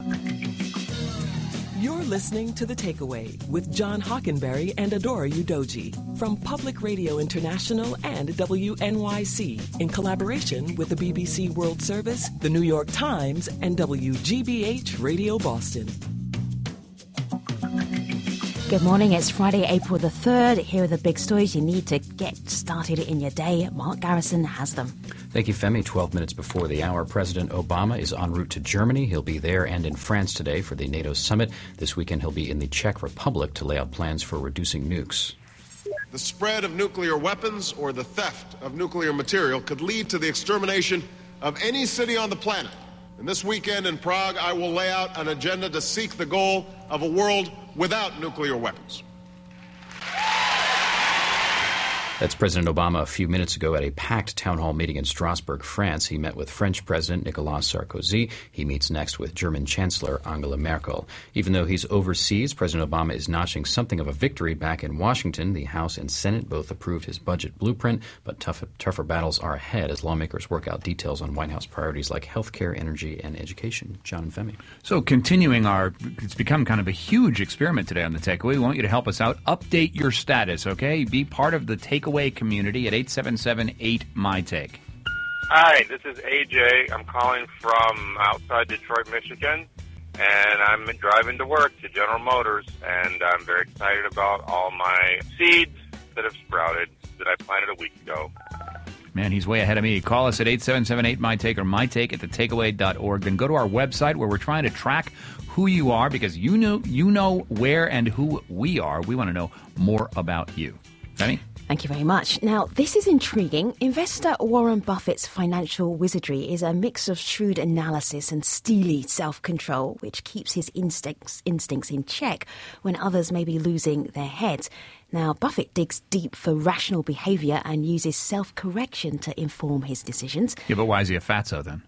You're listening to The Takeaway with John Hockenberry and Adora Udoji from Public Radio International and W N Y C in collaboration with the B B C World Service, the New York Times, and W G B H Radio Boston. Good morning. It's Friday, April the third. Here are the big stories you need to get started in your day. Mark Garrison has them. Thank you, Femi. twelve minutes before the hour, President Obama is en route to Germany. He'll be there and in France today for the NATO summit. This weekend, he'll be in the Czech Republic to lay out plans for reducing nukes. The spread of nuclear weapons or the theft of nuclear material could lead to the extermination of any city on the planet. And this weekend in Prague, I will lay out an agenda to seek the goal of a world without nuclear weapons. That's President Obama a few minutes ago at a packed town hall meeting in Strasbourg, France. He met with French President Nicolas Sarkozy. He meets next with German Chancellor Angela Merkel. Even though he's overseas, President Obama is notching something of a victory back in Washington. The House and Senate both approved his budget blueprint, but tough, tougher battles are ahead as lawmakers work out details on White House priorities like health care, energy, and education. John and Femi. So continuing our, it's become kind of a huge experiment today on The Takeaway. We want you to help us out. Update your status, okay? Be part of the Takeaway community at eight seven seven eight M Y Take. Hi, this is A J. I'm calling from outside Detroit, Michigan, and I'm driving to work to General Motors, and I'm very excited about all my seeds that have sprouted that I planted a week ago. Man, he's way ahead of me. Call us at eight seven seven eight M Y Take or MyTake at the takeaway dot org. Then go to our website where we're trying to track who you are because you know, you know where and who we are. We want to know more about you. Femi? Thank you very much. Now, this is intriguing. Investor Warren Buffett's financial wizardry is a mix of shrewd analysis and steely self-control, which keeps his instincts, instincts in check when others may be losing their heads. Now, Buffett digs deep for rational behavior and uses self-correction to inform his decisions. Yeah, but why is he a fatso then?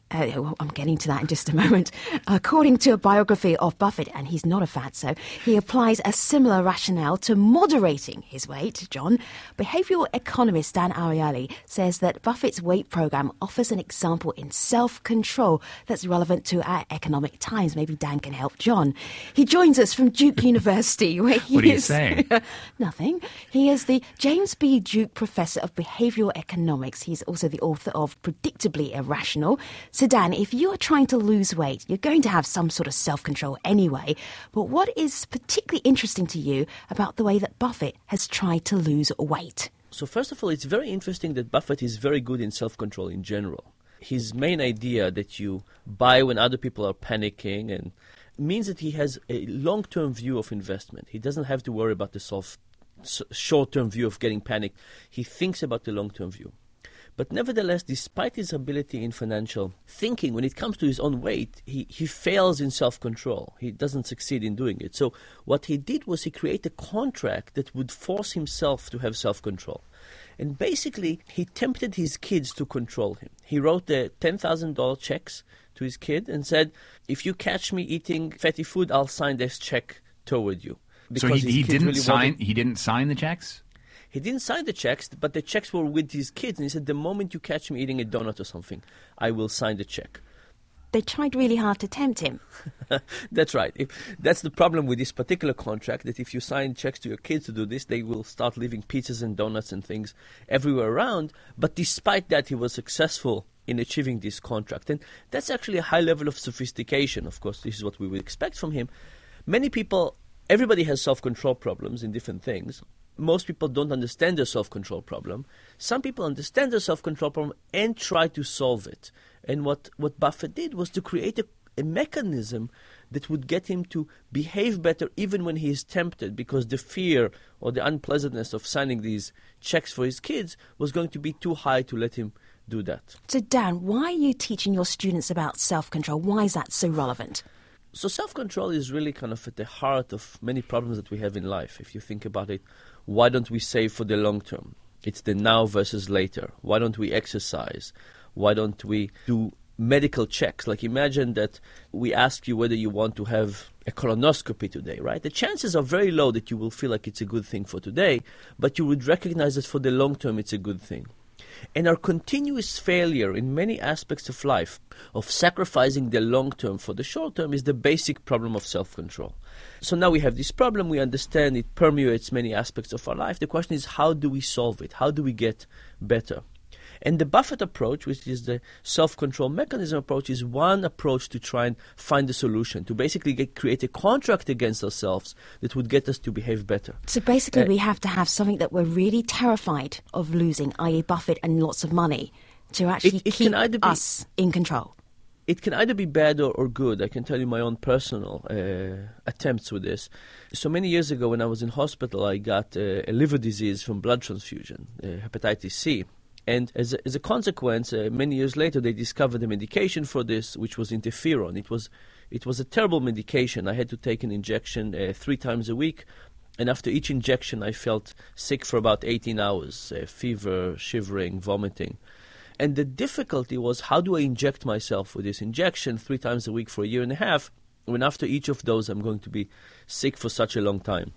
Uh, well, I'm getting to that in just a moment. According to a biography of Buffett, and he's not a fatso, he applies a similar rationale to moderating his weight, John. Behavioural economist Dan Ariely says that Buffett's weight programme offers an example in self-control that's relevant to our economic times. Maybe Dan can help John. He joins us from Duke University, where he What are you is... saying? Nothing. He is the James B. Duke Professor of Behavioural Economics. He's also the author of Predictably Irrational. So, Dan, if you are trying to lose weight, you're going to have some sort of self-control anyway. But what is particularly interesting to you about the way that Buffett has tried to lose weight? So, first of all, it's very interesting that Buffett is very good in self-control in general. His main idea that you buy when other people are panicking and means that he has a long-term view of investment. He doesn't have to worry about the soft, short-term view of getting panicked. He thinks about the long-term view. But nevertheless, despite his ability in financial thinking, when it comes to his own weight, he, he fails in self-control. He doesn't succeed in doing it. So what he did was he created a contract that would force himself to have self-control. And basically, he tempted his kids to control him. He wrote the ten thousand dollars checks to his kid and said, if you catch me eating fatty food, I'll sign this check toward you. Because so he, he didn't really sign. Wanted... He didn't sign the checks. He didn't sign the checks, but the checks were with his kids. And he said, the moment you catch me eating a donut or something, I will sign the check. They tried really hard to tempt him. That's right. If, that's the problem with this particular contract, that if you sign checks to your kids to do this, they will start leaving pizzas and donuts and things everywhere around. But despite that, he was successful in achieving this contract. And that's actually a high level of sophistication. Of course, this is what we would expect from him. Many people, everybody has self-control problems in different things. Most people don't understand their self-control problem. Some people understand their self-control problem and try to solve it. And what, what Buffett did was to create a, a mechanism that would get him to behave better even when he is tempted, because the fear or the unpleasantness of signing these checks for his kids was going to be too high to let him do that. So, Dan, why are you teaching your students about self-control? Why is that so relevant? So self-control is really kind of at the heart of many problems that we have in life. If you think about it, why don't we save for the long term? It's the now versus later. Why don't we exercise? Why don't we do medical checks? Like, imagine that we ask you whether you want to have a colonoscopy today, right? The chances are very low that you will feel like it's a good thing for today, but you would recognize that for the long term it's a good thing. And our continuous failure in many aspects of life of sacrificing the long term for the short term is the basic problem of self-control. So now we have this problem, we understand it permeates many aspects of our life. The question is, how do we solve it? How do we get better? And the Buffett approach, which is the self-control mechanism approach, is one approach to try and find a solution, to basically get, create a contract against ourselves that would get us to behave better. So basically uh, we have to have something that we're really terrified of losing, that is. Buffett and lots of money, to actually it, it keep be, us in control. It can either be bad or, or good. I can tell you my own personal uh, attempts with this. So many years ago when I was in hospital, I got uh, a liver disease from blood transfusion, uh, hepatitis C. And as a, as a consequence, uh, many years later, they discovered a medication for this, which was interferon. It was, it was a terrible medication. I had to take an injection uh, three times a week. And after each injection, I felt sick for about eighteen hours, uh, fever, shivering, vomiting. And the difficulty was, how do I inject myself with this injection three times a week for a year and a half, when after each of those I'm going to be sick for such a long time?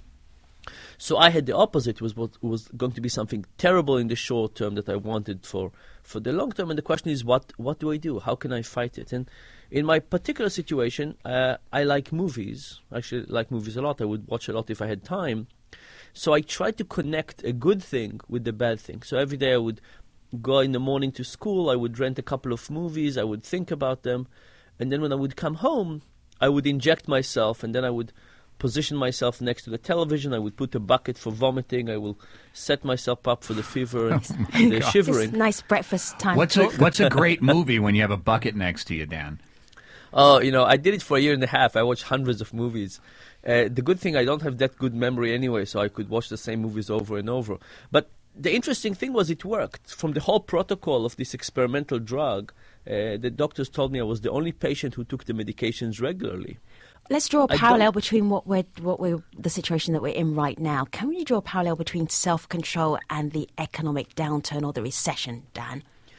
So I had the opposite. It was what was going to be something terrible in the short term that I wanted for, for the long term. And the question is, what, what do I do? How can I fight it? And in my particular situation, uh, I like movies. I actually like movies a lot. I would watch a lot if I had time. So I tried to connect a good thing with the bad thing. So every day I would go in the morning to school. I would rent a couple of movies. I would think about them. And then when I would come home, I would inject myself, and then I would position myself next to the television. I would put a bucket for vomiting. I will set myself up for the fever and oh the shivering. It's nice breakfast time. What's a, what's a great movie when you have a bucket next to you, Dan? Oh, you know, I did it for a year and a half. I watched hundreds of movies. Uh, the good thing, I don't have that good memory anyway, so I could watch the same movies over and over. But the interesting thing was it worked. From the whole protocol of this experimental drug, uh, the doctors told me I was the only patient who took the medications regularly. Let's draw a parallel between what we're, what we're, the situation that we're in right now. Can we draw a parallel between self-control and the economic downturn or the recession, Dan?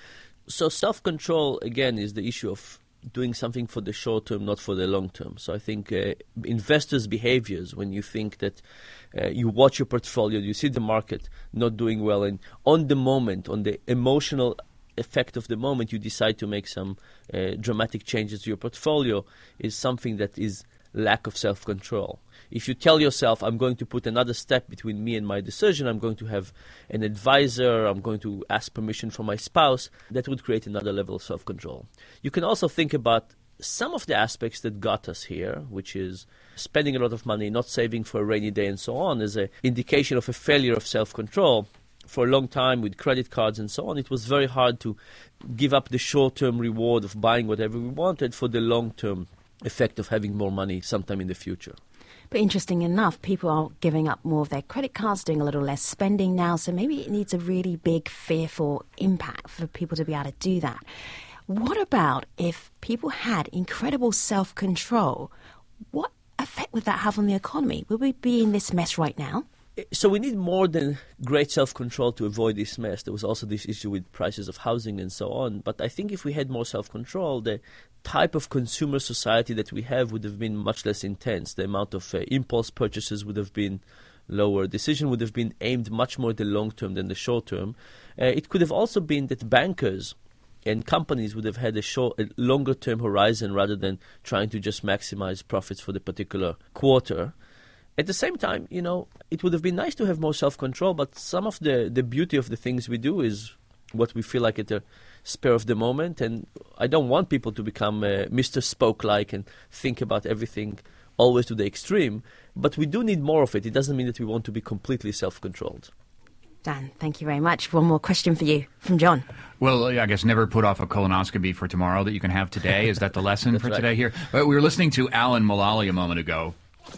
So self-control, again, is the issue of doing something for the short term, not for the long term. So I think uh, investors' behaviors, when you think that uh, you watch your portfolio, you see the market not doing well, and on the moment, on the emotional effect of the moment, you decide to make some uh, dramatic changes to your portfolio, is something that is lack of self-control. If you tell yourself, I'm going to put another step between me and my decision, I'm going to have an advisor, I'm going to ask permission from my spouse, that would create another level of self-control. You can also think about some of the aspects that got us here, which is spending a lot of money, not saving for a rainy day and so on, as an indication of a failure of self-control. For a long time with credit cards and so on, it was very hard to give up the short-term reward of buying whatever we wanted for the long-term effect of having more money sometime in the future. But interesting enough, people are giving up more of their credit cards, doing a little less spending now, so maybe it needs a really big, fearful impact for people to be able to do that. What about if people had incredible self-control? What effect would that have on the economy? Will we be in this mess right now? So we need more than great self-control to avoid this mess. There was also this issue with prices of housing and so on. But I think if we had more self-control, the type of consumer society that we have would have been much less intense. The amount of uh, impulse purchases would have been lower. Decision would have been aimed much more at the long term than the short term. Uh, it could have also been that bankers and companies would have had a, short, a longer term horizon rather than trying to just maximize profits for the particular quarter. At the same time, you know, it would have been nice to have more self-control, but some of the, the beauty of the things we do is what we feel like at the spur of the moment. And I don't want people to become uh, Mister Spoke-like and think about everything always to the extreme. But we do need more of it. It doesn't mean that we want to be completely self-controlled. Dan, thank you very much. One more question for you from John. Well, I guess never put off a colonoscopy for tomorrow that you can have today. Is that the lesson for right. today here? We were listening to Alan Mulally a moment ago.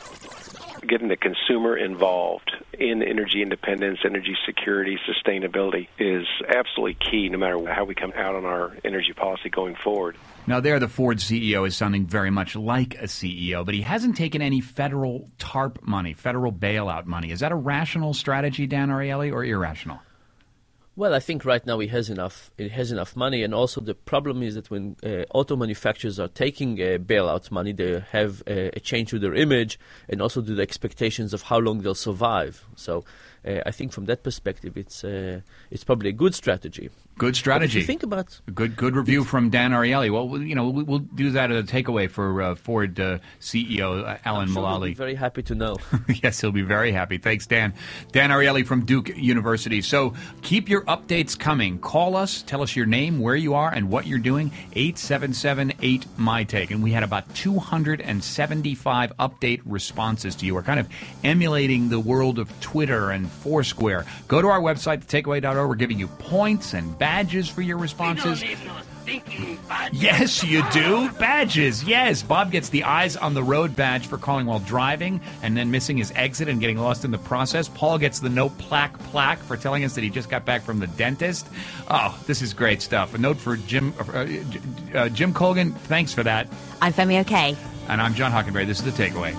Getting the consumer involved in energy independence, energy security, sustainability is absolutely key no matter how we come out on our energy policy going forward. Now, there, the Ford C E O is sounding very much like a C E O, but he hasn't taken any federal TARP money, federal bailout money. Is that a rational strategy, Dan Ariely, or irrational? Well, I think right now it has enough. It has enough money, and also the problem is that when uh, auto manufacturers are taking uh, bailout money, they have uh, a change to their image, and also to the expectations of how long they'll survive. So, uh, I think from that perspective, it's uh, it's probably a good strategy. Good strategy. But if you think about good good review from Dan Ariely. Well, you know, we'll do that as a takeaway for uh, Ford uh, C E O uh, Alan I'm sure Mulally. He'll be very happy to know. Yes, he'll be very happy. Thanks, Dan. Dan Ariely from Duke University. So keep your updates coming. Call us. Tell us your name, where you are, and what you're doing. eight seven seven eight M Y Take. And we had about two hundred seventy-five update responses to you. We're kind of emulating the world of Twitter and Foursquare. Go to our website, the takeaway dot org. We're giving you points and badges for your responses. We don't need no stinking badges. Yes, you do. Badges, yes. Bob gets the Eyes on the Road badge for calling while driving and then missing his exit and getting lost in the process. Paul gets the no plaque plaque for telling us that he just got back from the dentist. Oh, this is great stuff. A note for Jim uh, uh, Jim Colgan. Thanks for that. I'm Femi Okey. And I'm John Hockenberry. This is The Takeaway.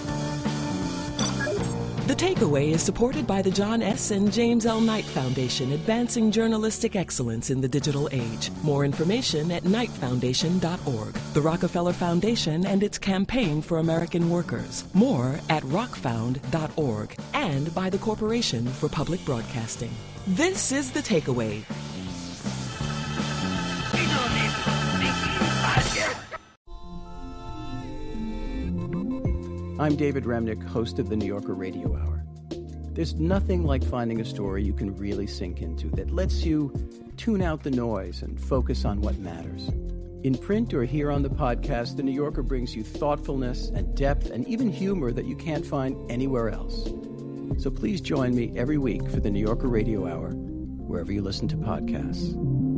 The Takeaway is supported by the John S. and James L. Knight Foundation, advancing journalistic excellence in the digital age. More information at knight foundation dot org. The Rockefeller Foundation and its campaign for American workers. More at rock found dot org. And by the Corporation for Public Broadcasting. This is The Takeaway. We don't need no stinking badges. I'm David Remnick, host of the New Yorker Radio Hour. There's nothing like finding a story you can really sink into that lets you tune out the noise and focus on what matters. In print or here on the podcast, the New Yorker brings you thoughtfulness and depth and even humor that you can't find anywhere else. So please join me every week for the New Yorker Radio Hour, wherever you listen to podcasts.